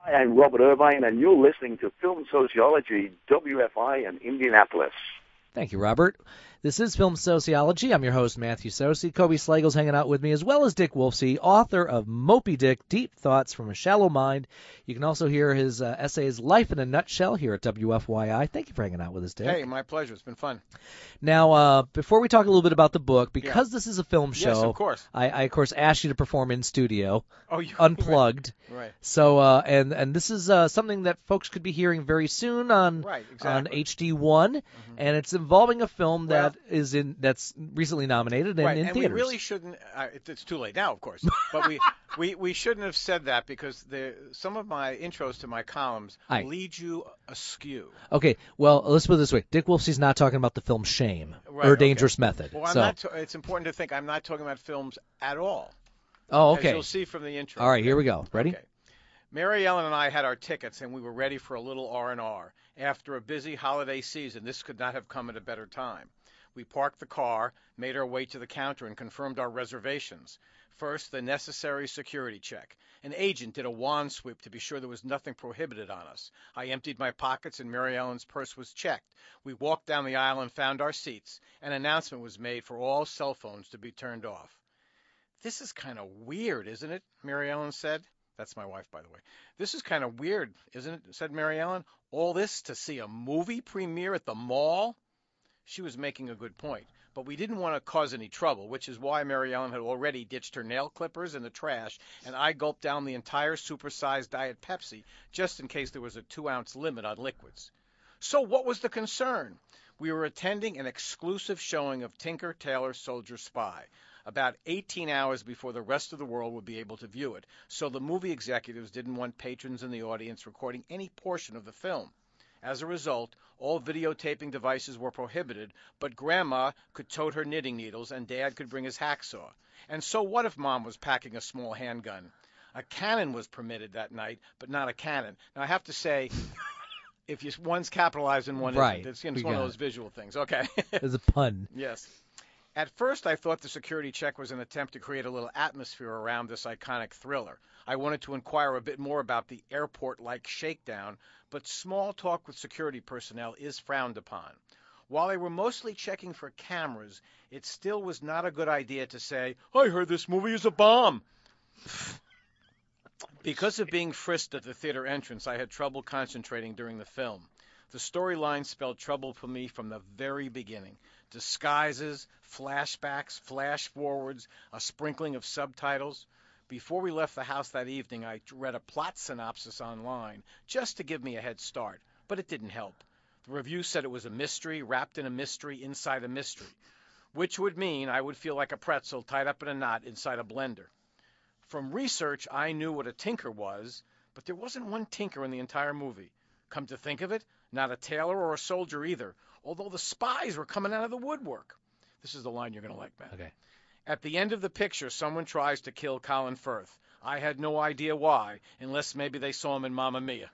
Hi, I'm Robert Irvine, and you're listening to Film Sociology, W F I in Indianapolis. Thank you, Robert. This is Film Sociology. I'm your host, Matthew Sosi. Kobe Slagle's hanging out with me, as well as Dick Wolfsey, author of Moby Dick, Deep Thoughts from a Shallow Mind. You can also hear his uh, essays, Life in a Nutshell, here at W F Y I. Thank you for hanging out with us, Dick. Hey, my pleasure. It's been fun. Now, uh, before we talk a little bit about the book, because yeah. this is a film show, yes, of course. I, I, of course, asked you to perform in studio, oh, you, unplugged. Right. right. So, uh, and and this is uh, something that folks could be hearing very soon on right, exactly. on H D one, mm-hmm. and it's involving a film well, that is in that's recently nominated and right, in and theaters. we really shouldn't. Uh, it, it's too late now, of course, but we, we, we shouldn't have said that because the some of my intros to my columns Aye. lead you askew. Okay, well, let's put it this way: Dick Wolfsey's not talking about the film Shame right, or okay. Dangerous Method. Well, I'm so. not. T- it's important to think I'm not talking about films at all. Oh, okay. As you'll see from the intro. All right, okay? here we go. Ready? Okay. Mary Ellen and I had our tickets, and we were ready for a little R and R. After a busy holiday season, this could not have come at a better time. We parked the car, made our way to the counter, and confirmed our reservations. First, the necessary security check. An agent did a wand sweep to be sure there was nothing prohibited on us. I emptied my pockets, and Mary Ellen's purse was checked. We walked down the aisle and found our seats. An announcement was made for all cell phones to be turned off. This is kind of weird, isn't it? Mary Ellen said. That's my wife, by the way. This is kind of weird, isn't it? Said Mary Ellen. All this to see a movie premiere at the mall? She was making a good point, but we didn't want to cause any trouble, which is why Mary Ellen had already ditched her nail clippers in the trash, and I gulped down the entire supersized Diet Pepsi just in case there was a two-ounce limit on liquids. So what was the concern? We were attending an exclusive showing of Tinker Tailor Soldier Spy, about eighteen hours before the rest of the world would be able to view it, so the movie executives didn't want patrons in the audience recording any portion of the film. As a result, all videotaping devices were prohibited, but Grandma could tote her knitting needles and Dad could bring his hacksaw. And so what if Mom was packing a small handgun? A cannon was permitted that night, but not a cannon. Now, I have to say, if you, one's capitalized and one right. isn't, it's, it's one of those it. visual things. Okay. There's a pun. Yes. At first, I thought the security check was an attempt to create a little atmosphere around this iconic thriller. I wanted to inquire a bit more about the airport-like shakedown, but small talk with security personnel is frowned upon. While they were mostly checking for cameras, it still was not a good idea to say, I heard this movie is a bomb. Because of being frisked at the theater entrance, I had trouble concentrating during the film. The storyline spelled trouble for me from the very beginning. Disguises, flashbacks, flash-forwards, a sprinkling of subtitles. Before we left the house that evening, I read a plot synopsis online, just to give me a head start, but it didn't help. The review said it was a mystery wrapped in a mystery inside a mystery, which would mean I would feel like a pretzel tied up in a knot inside a blender. From research, I knew what a tinker was, but there wasn't one tinker in the entire movie. Come to think of it, not a tailor or a soldier either, although the spies were coming out of the woodwork. This is the line you're going to like, Matt. Okay. At the end of the picture, someone tries to kill Colin Firth. I had no idea why, unless maybe they saw him in Mamma Mia.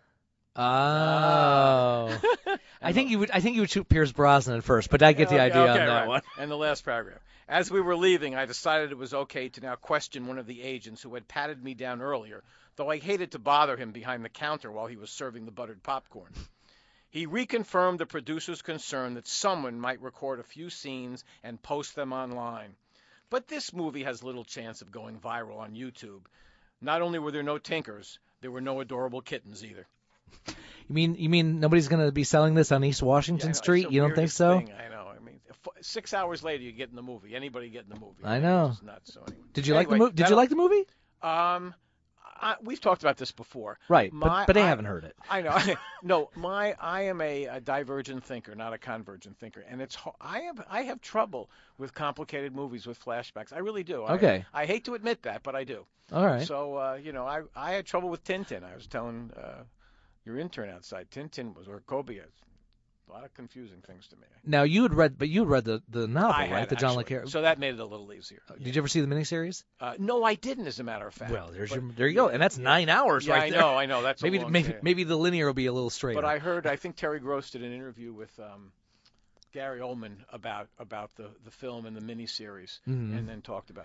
Oh. I think you would I think you would shoot Pierce Brosnan first, but I get the okay, idea okay, on that right. one. And the last paragraph. As we were leaving, I decided it was okay to now question one of the agents who had patted me down earlier, though I hated to bother him behind the counter while he was serving the buttered popcorn. He reconfirmed the producer's concern that someone might record a few scenes and post them online. But this movie has little chance of going viral on YouTube. Not only were there no tinkers, there were no adorable kittens either. You mean you mean nobody's going to be selling this on East Washington Yeah, I know, Street? You don't think so? Thing. I know. I mean, f- six hours later, you get in the movie. Anybody get in the movie? I know. It's nuts, so anyway. Did you anyway, like the movie? Did you like the movie? Um, I, we've talked about this before. Right, my, but but they I, haven't heard it. I know. no, my I am a, a divergent thinker, not a convergent thinker, and it's I have I have trouble with complicated movies with flashbacks. I really do. Okay. I, I hate to admit that, but I do. All right. So uh, you know, I I had trouble with Tintin. I was telling uh, your intern outside, Tintin was or Kobe. A lot of confusing things to me. Now you had read, but you read the the novel, I right? had, The John le actually. Carre. So that made it a little easier. Did you ever see the miniseries? Uh, no, I didn't, as a matter of fact. Well, there's but, your there you go, and that's nine hours yeah, right I there. know, I know. That's maybe a long maybe series. maybe the linear will be a little straighter. But I heard, I think Terry Gross did an interview with um, Gary Oldman about about the, the film and the miniseries, mm-hmm. and then talked about that.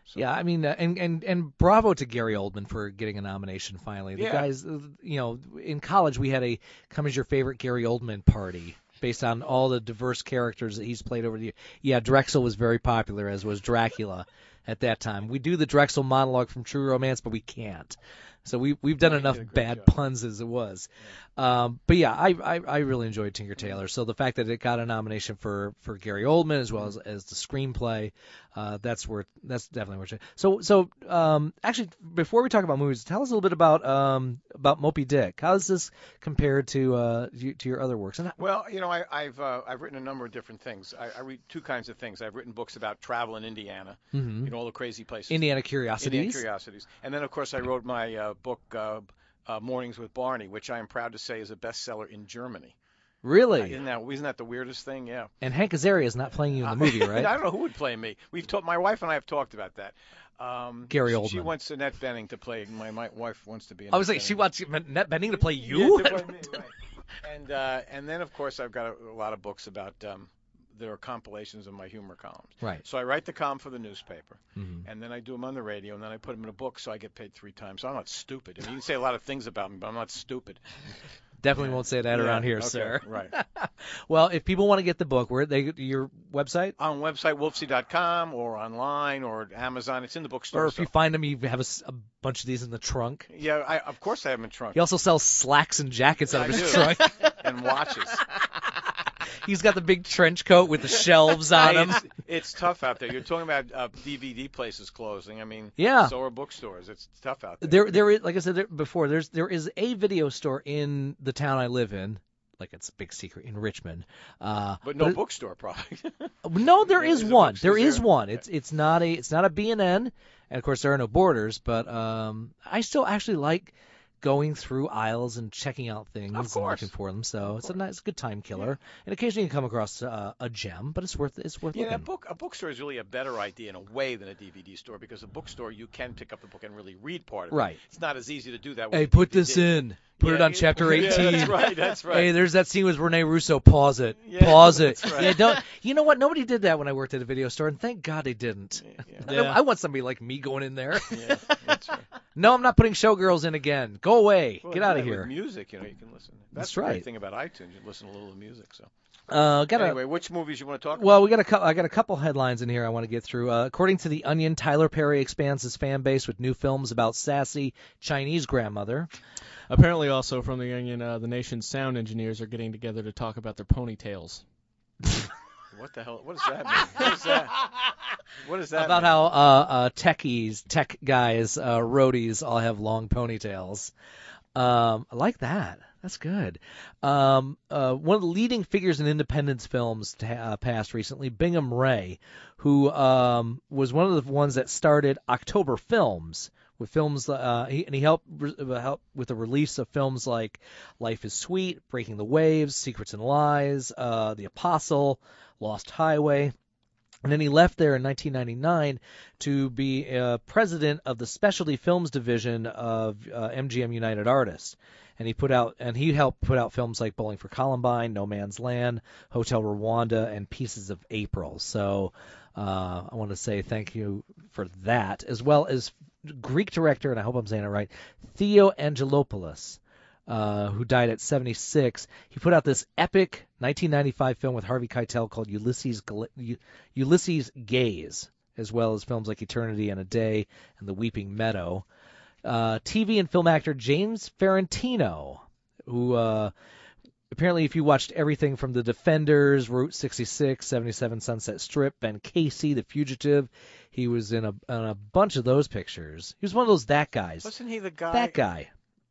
So. Yeah, I mean, uh, and, and and bravo to Gary Oldman for getting a nomination finally. The Yeah. guys, uh, you know, in college we had a Come As Your Favorite Gary Oldman party based on all the diverse characters that he's played over the years. Yeah, Drexel was very popular, as was Dracula at that time. We do the Drexel monologue from True Romance, but we can't. So we we've done Yeah, enough you did a great bad job. puns as it was. Um, but yeah, I, I I really enjoyed Tinker Tailor. So the fact that it got a nomination for, for Gary Oldman as well as, as the screenplay, uh, that's worth that's definitely worth it. So so um, actually, before we talk about movies, tell us a little bit about um about Moby Dick. How does this compare to uh you, to your other works? And Well, you know, I, I've uh, I've written a number of different things. I, I read two kinds of things. I've written books about travel in Indiana, Mhm. you know, all the crazy places. Indiana Curiosities. Indiana Curiosities. And then, of course, I wrote my uh, book, uh, uh, Mornings with Barney, which I am proud to say is a bestseller in Germany. Really? Uh, isn't that isn't that the weirdest thing? Yeah. And Hank Azaria is not playing you in the movie, right? I don't know who would play me. We've talked. My wife and I have talked about that. Um, Gary she, Oldman. She wants Annette Bening to play. My, my wife wants to be. I was Annette like, she Bening. wants Annette Bening to play you? Yeah, to play me, right. And uh, and then of course I've got a, a lot of books about. Um, there are compilations of my humor columns. Right. So I write the column for the newspaper, Mhm. and then I do them on the radio, and then I put them in a book, so I get paid three times. So I'm not stupid. I mean, you can say a lot of things about me, but I'm not stupid. Definitely won't say that Yeah, around here, okay, sir. Right. Well, if people want to get the book, where they your website? On website wolfsy dot com or online or Amazon. It's in the bookstore. Or if so- you find them, you have a, s- a bunch of these in the trunk. Yeah, I, of course I have them in trunk. He also sells slacks and jackets out I of his do. trunk. And watches. He's got the big trench coat with the shelves on Hey, him. It's, it's tough out there. You're talking about uh, D V D places closing. I mean, Yeah. so are bookstores. It's tough out there. There, there is, like I said there, before, there's there is a video store in the town I live in. Like it's a big secret in Richmond. Uh, But no it- bookstore product. No, there Yeah, is there's a one. book- There is is there? one. It's it's not a it's not a B and N, and of course there are no borders. But um, I still actually like going through aisles and checking out things Of and course. looking for them. So it's a nice, good time killer. And occasionally you come across uh, a gem, but it's worth it's worth Yeah, looking. a book a bookstore is really a better idea in a way than a D V D store because a bookstore you can pick up the book and really read part of it. Right. It's not as easy to do that. With Hey, a put D V D. this in. Put it Yeah, on chapter yeah, eighteen. that's right. That's right. Hey, there's that scene with Rene Russo. Pause it. Yeah, Pause it. that's right. Yeah, don't. You know what? Nobody did that when I worked at a video store, and thank God they didn't. I, Yeah. I want somebody like me going in there. Yeah, that's right. No, I'm not putting Showgirls in again. Go away. Well, Get out yeah, of here. With music, you know, you can listen. That's, That's the right. great thing about iTunes. You listen to a little of music. So. Uh, got Anyway, which movies you want to talk Well, about? we got a couple. I got a couple headlines in here I want to get through. Uh, according to The Onion, Tyler Perry expands his fan base with new films about sassy Chinese grandmother. Apparently, also from The Onion, uh, the nation's sound engineers are getting together to talk about their ponytails. What the hell? What does that mean? What is that? What is that? About mean? how uh, uh, techies, tech guys, uh, roadies all have long ponytails. Um, I like that. That's good. Um, uh, one of the leading figures in independence films to, uh, passed recently, Bingham Ray, who um, was one of the ones that started October Films with films, uh, he, and he helped re- help with the release of films like Life is Sweet, Breaking the Waves, Secrets and Lies, uh, The Apostle, Lost Highway. And then he left there in nineteen ninety-nine to be uh, president of the specialty films division of uh, M G M United Artists. And he put out and he helped put out films like Bowling for Columbine, No Man's Land, Hotel Rwanda, and Pieces of April. So uh, I want to say thank you for that, as well as Greek director, and I hope I'm saying it right, Theo Angelopoulos, uh, who died at seventy-six. He put out this epic nineteen ninety-five film with Harvey Keitel called Ulysses Gal- U- Ulysses Gaze, as well as films like Eternity and a Day and The Weeping Meadow. Uh, T V and film actor James Ferrantino, who uh, apparently, if you watched everything from The Defenders, Route sixty-six, seventy-seven Sunset Strip, Ben Casey, The Fugitive, he was in a, in a bunch of those pictures. He was one of those that guys. Wasn't he the guy? That guy.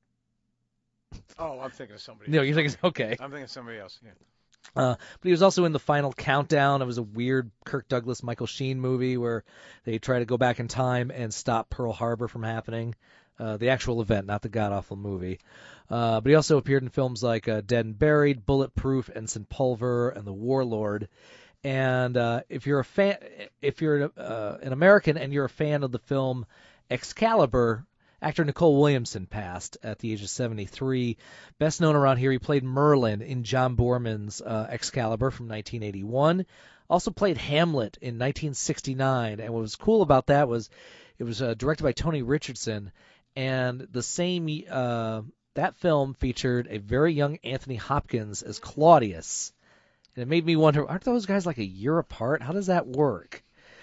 Oh, I'm thinking of somebody. No, else. you're thinking okay. I'm thinking of somebody else. Yeah. Uh, but he was also in The Final Countdown. It was a weird Kirk Douglas, Michael Sheen movie where they try to go back in time and stop Pearl Harbor from happening. Uh, the actual event, not the god-awful movie. Uh, but he also appeared in films like uh, Dead and Buried, Bulletproof, Ensign Pulver, and The Warlord. And uh, if you're a fan, if you're uh, an American and you're a fan of the film Excalibur, actor Nicole Williamson passed at the age of seventy-three. Best known around here, he played Merlin in John Boorman's uh, Excalibur from nineteen eighty-one. Also played Hamlet in nineteen sixty-nine, and what was cool about that was it was uh, directed by Tony Richardson, and the same uh, that film featured a very young Anthony Hopkins as Claudius, and it made me wonder, aren't those guys like a year apart? How does that work?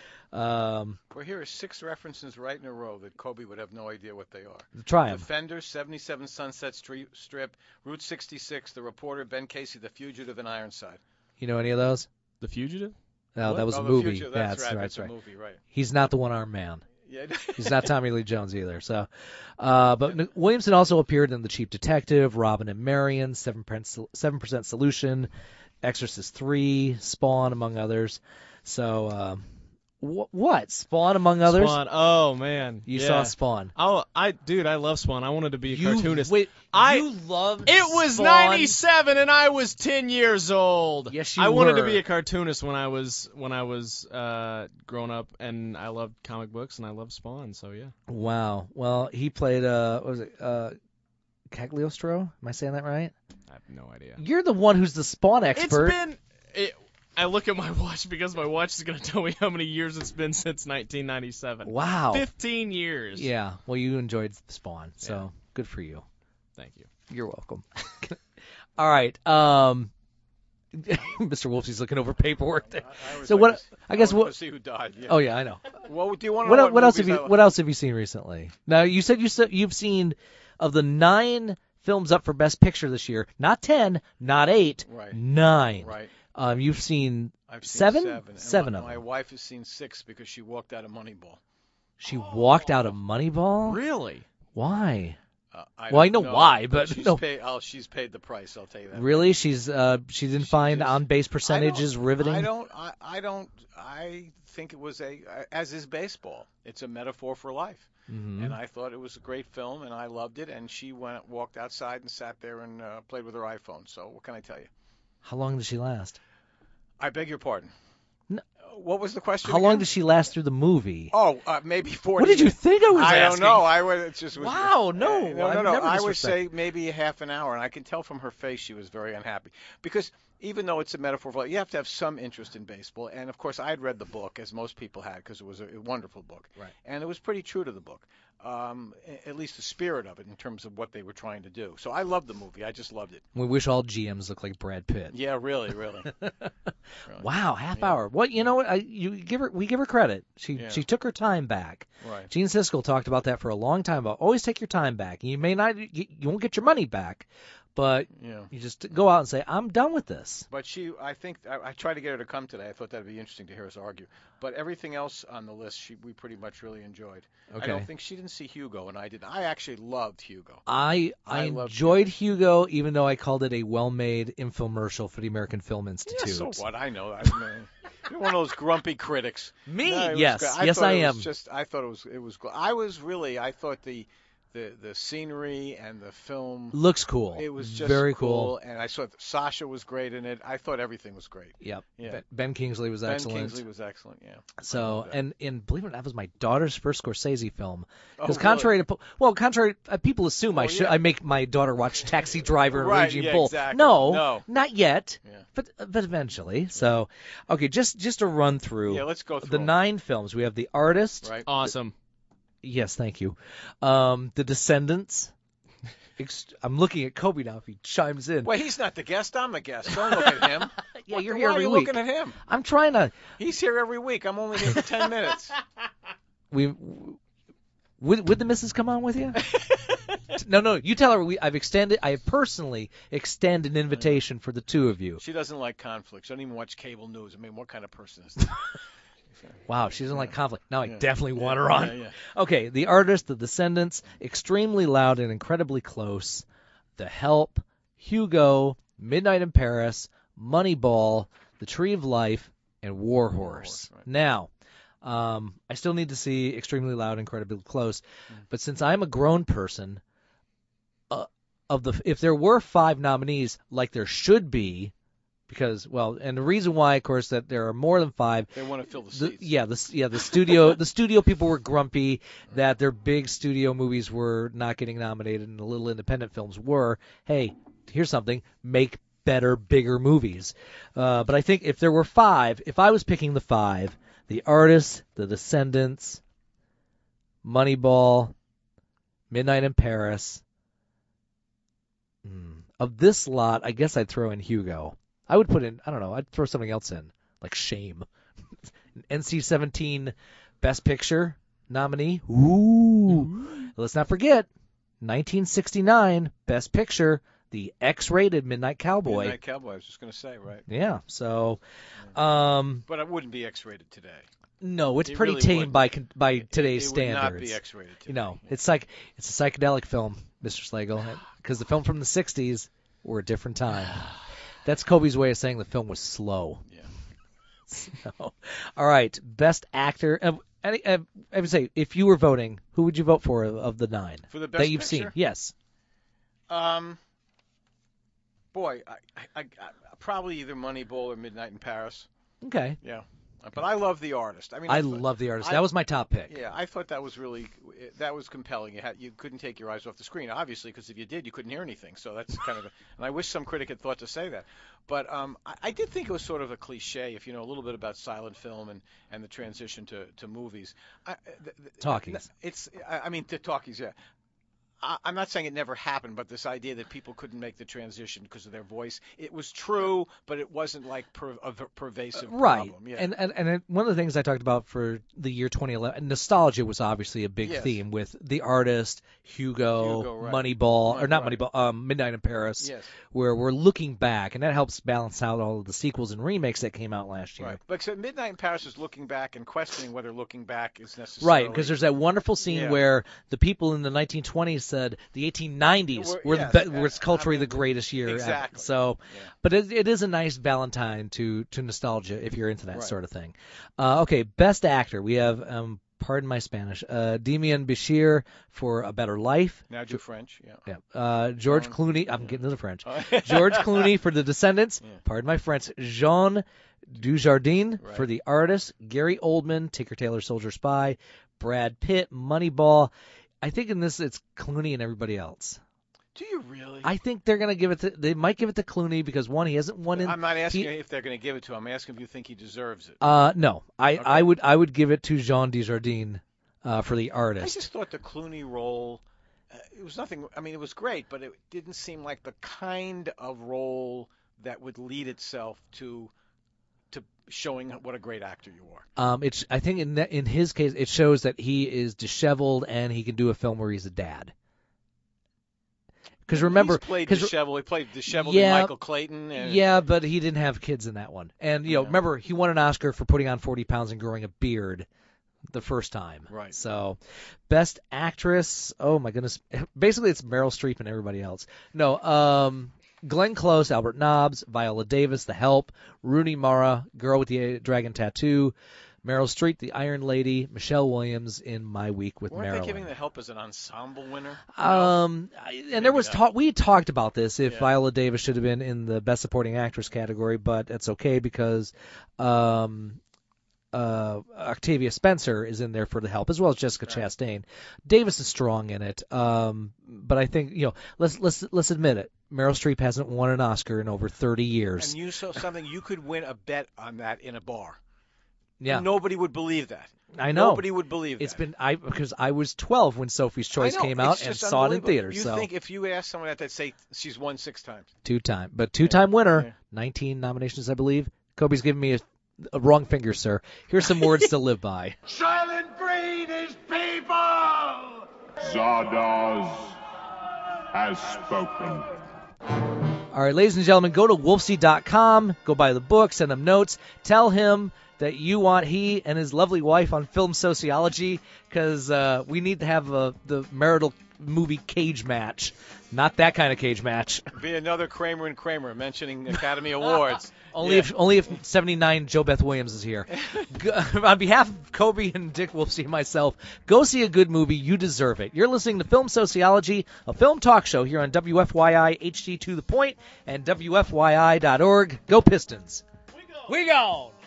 Um, Well, here are six references right in a row that Kobe would have no idea what they are. Try 'em. Defenders, seventy-seven Sunset Street, Strip, Route sixty-six, The Reporter, Ben Casey, The Fugitive, and Ironside. You know any of those? The Fugitive? No, What? that was Oh, a The movie. Fugitive, yeah, that's that's right, right. that's a right. movie, right. He's not the one-armed man. Yeah. He's not Tommy Lee Jones either. So, uh, but N- Williamson also appeared in The Cheap Detective, Robin and Marion, Seven Percent Solution, Exorcist three, Spawn, among others. So, uh, wh- what Spawn, among others? Spawn. Oh man, You yeah. saw Spawn. Oh, I dude, I love Spawn. I wanted to be a You- cartoonist. wait, I you love It was Spawn? ninety-seven, and I was ten years old. Yes, you I wanted to were. be a cartoonist when I was when I was uh, growing up, and I loved comic books and I loved Spawn. So yeah. Wow. Well, he played. Uh, what was it? Uh, Cagliostro? Am I saying that right? I have no idea. You're the one who's the Spawn expert. It's been. It, I look at my watch because my watch is going to tell me how many years it's been since nineteen ninety-seven. Wow. Fifteen years. Yeah. Well, you enjoyed Spawn, so Yeah. good for you. Thank you. You're welcome. All right. Um, Mister Wolfie's looking over paperwork there. I always So like what? to s- I guess I wanna what? see who died. Yeah. Oh yeah, I know. Well, do you want to What, know el- what else have movies you I- What else have you seen recently? Now you said you said you've seen of the nine films up for Best Picture this year. Not ten, not eight, Right. nine. Right. Um, you've seen I've seen seven, seven, and seven my, of my them. wife has seen six because she walked out of Moneyball. She walked out of Moneyball. Really? Why? Uh, I well, I don't know why, but she's no. paid. Oh, she's paid the price. I'll tell you that. Really, she's uh, she didn't find on base percentages I don't- riveting. I don't. I, I don't. I think it was a, as is baseball. It's a metaphor for life. Mhm. And I thought it was a great film, and I loved it. And she went, walked outside and sat there and uh, played with her iPhone. So what can I tell you? How long did she last? I beg your pardon. No. What was the question? How long again? did she last through the movie? Oh, uh, maybe forty. What did you think I was I asking? don't know. I would it just was, Wow, no, uh, no, I've no, no. never I would disrespect- say maybe a half an hour, and I can tell from her face she was very unhappy because even though it's a metaphor for life, you have to have some interest in baseball. And of course, I had read the book as most people had because it was a, a wonderful book, Right. and it was pretty true to the book. Um, a- at least the spirit of it in terms of what they were trying to do. So I loved the movie. I just loved it. We wish all G Ms looked like Brad Pitt. Yeah, really, really. Wow, half hour. What you know? What I, you give her. We give her credit. She Yeah. she took her time back. Right. Gene Siskel talked about that for a long time. About always take your time back. You may not. You, you won't get your money back, but Yeah. you just go out and say, I'm done with this. But she, I think, I, I tried to get her to come today. I thought that'd be interesting to hear us argue. But everything else on the list, she, we pretty much really enjoyed. I Okay. don't think she didn't see Hugo, and I did. I actually loved Hugo. I I, I loved enjoyed Hugo, even though I called it a well-made infomercial for the American Film Institute. Yeah, so what? I know. I mean, you're one of those grumpy critics. Me? No, it was Yes. good. I Yes, thought I it was am. Just, I thought it was. It was. gl- I was really. I thought the. The, the scenery and the film Looks cool. It was just very cool, and I saw Sasha was great in it. I thought everything was great. Yep. Yeah. Ben, Ben Kingsley was Ben excellent. Kingsley was excellent. Yeah. So, and, and believe it or not, that was my daughter's first Scorsese film. Oh, Because really? contrary to, po- well, contrary, uh, people assume I Oh, should, yeah. I make my daughter watch Taxi Driver and Right, Raging yeah, Bull. exactly. No, No. not yet. Yeah. But but eventually. So, okay, just just a run through. Yeah, let's go through the 'em. nine films. We have The Artist. Right. Awesome. Yes, thank you. Um, The Descendants. Ex- I'm looking at Kobe now if he chimes in. Well, he's not the guest. I'm the guest. Don't look at him. Yeah, What you're the- here why every are you week. looking at him? I'm trying to. He's here every week. I'm only here for ten minutes. We would would the missus come on with you? no, no. You tell her we. I've extended. I have personally extended an invitation for the two of you. She doesn't like conflict. She doesn't even watch cable news. I mean, what kind of person is that? Wow, she doesn't like conflict. Now I Yeah. definitely want Yeah, her on. yeah, yeah. Okay, The Artist, The Descendants, Extremely Loud and Incredibly Close, The Help, Hugo, Midnight in Paris, Moneyball, The Tree of Life, and War Horse. Right. Now, um, I still need to see Extremely Loud and Incredibly Close, Mm. but since I'm a grown person, uh, of the if there were five nominees, like there should be, because well, and the reason why, of course, that there are more than five. They want to fill the The, seats. yeah, the yeah the studio the studio people were grumpy that their big studio movies were not getting nominated and the little independent films were. Hey, here's something: make better, bigger movies. Uh, but I think if there were five, if I was picking the five, The Artist, The Descendants, Moneyball, Midnight in Paris. Hmm. Of this lot, I guess I'd throw in Hugo. I would put in, I don't know, I'd throw something else in, like Shame. N C seventeen Best Picture nominee. Ooh. Ooh. Let's not forget, nineteen sixty-nine Best Picture, the X-rated Midnight Cowboy. Midnight Cowboy, I was just going to say, right. Yeah, so... Um, but it wouldn't be X-rated today. No, it's it pretty really tame wouldn't. by by today's it, it standards. It would not be X-rated today. You know, it's like it's a psychedelic film, Mister Slagle, because the film from the sixties were a different time. That's Kobe's way of saying the film was slow. Yeah. So, all right, Best Actor. Uh, I, I, I would say, if you were voting, who would you vote for of, of the nine for the best that you've picture? seen? Yes. Um. Boy, I, I, I probably either Moneyball or Midnight in Paris. Okay. Yeah. But I love The Artist. I mean, I, I thought, love The Artist. I, that was my top pick. Yeah, I thought that was really that was compelling. You had you couldn't take your eyes off the screen, obviously, because if you did, you couldn't hear anything. So that's kind of. A, and I wish some critic had thought to say that. But um, I, I did think it was sort of a cliche, if you know a little bit about silent film and, and the transition to, to movies. I, the, the, talkies. It's. I, I mean, the talkies. Yeah. I'm not saying it never happened, but this idea that people couldn't make the transition because of their voice, it was true, but it wasn't like per, a pervasive uh, right. problem. Yeah. And, and and one of the things I talked about for the year twenty eleven, nostalgia was obviously a big yes. theme with The Artist, Hugo, Hugo right. Moneyball, right, or not right. Moneyball, um, Midnight in Paris, yes. where we're looking back, and that helps balance out all of the sequels and remakes that came out last year. Right. But except Midnight in Paris is looking back and questioning whether looking back is necessarily... Right, because there's that wonderful scene yeah. where the people in the nineteen twenties said the eighteen nineties We're, were, yes, the, were culturally I mean, the greatest year exactly. ever. So, yeah. But it, it is a nice Valentine to, to nostalgia if you're into that right. sort of thing. Uh, okay, Best Actor. We have, um, pardon my Spanish, uh, Demian Bichir for A Better Life. Now do French, yeah. Yeah. Uh, George Jean, Clooney. I'm yeah. getting to the French. George Clooney for The Descendants. Yeah. Pardon my French. Jean Dujardin right. for The Artist. Gary Oldman, Tinker Tailor Soldier Spy. Brad Pitt, Moneyball. I think in this it's Clooney and everybody else. Do you really? I think they're going to give it to, they might give it to Clooney because, one, he hasn't won in. I'm not asking he, if they're going to give it to him. I'm asking if you think he deserves it. Uh, no. I, okay. I would I would give it to Jean Dujardin uh, for The Artist. I just thought the Clooney role, uh, it was nothing, I mean, it was great, but it didn't seem like the kind of role that would lead itself to to showing what a great actor you are. Um, it's I think in that, in his case, it shows that he is disheveled and he can do a film where he's a dad. Because remember, He's played cause, disheveled. He played disheveled yeah, in Michael Clayton. And, yeah, but he didn't have kids in that one. And you know, yeah. remember, he won an Oscar for putting on forty pounds and growing a beard the first time. Right. So, Best Actress. Oh my goodness. Basically, it's Meryl Streep and everybody else. No. Um. Glenn Close, Albert Nobbs, Viola Davis, The Help, Rooney Mara, Girl with the Dragon Tattoo, Meryl Streep, The Iron Lady, Michelle Williams in My Week with Weren't Marilyn. they giving The Help as an ensemble winner? Um, no? and Maybe there was talk. We talked about this if yeah. Viola Davis should have been in the Best Supporting Actress category, but it's okay because um, uh, Octavia Spencer is in there for The Help as well as Jessica right. Chastain. Davis is strong in it, um, but I think you know let's let's let's admit it. Meryl Streep hasn't won an Oscar in over thirty years. And you saw something, you could win a bet on that in a bar. Yeah. Nobody would believe that. I know. Nobody would believe it's that. It's been I because I was twelve when Sophie's Choice know, came out and saw it in theaters. You so. think if you ask someone that, they'd say she's won six times. Two time, but two time winner, yeah. nineteen nominations, I believe. Kobe's giving me a, a wrong finger, sir. Here's some words to live by. Silent breed is people. Zardoz has spoken. All right, ladies and gentlemen, go to wolfsy dot com, go buy the book, send him notes, tell him that you want he and his lovely wife on Film Sociology because uh, we need to have a, the marital movie cage match. Not that kind of cage match. Be another Kramer and Kramer mentioning Academy Awards. only yeah. if only if seventy-nine Joe Beth Williams is here. On behalf of Kobe and Dick Wolfsy and myself, go see a good movie. You deserve it. You're listening to Film Sociology, a film talk show here on W F Y I H D to the Point and W F Y I dot org. Go Pistons. We go. We gone.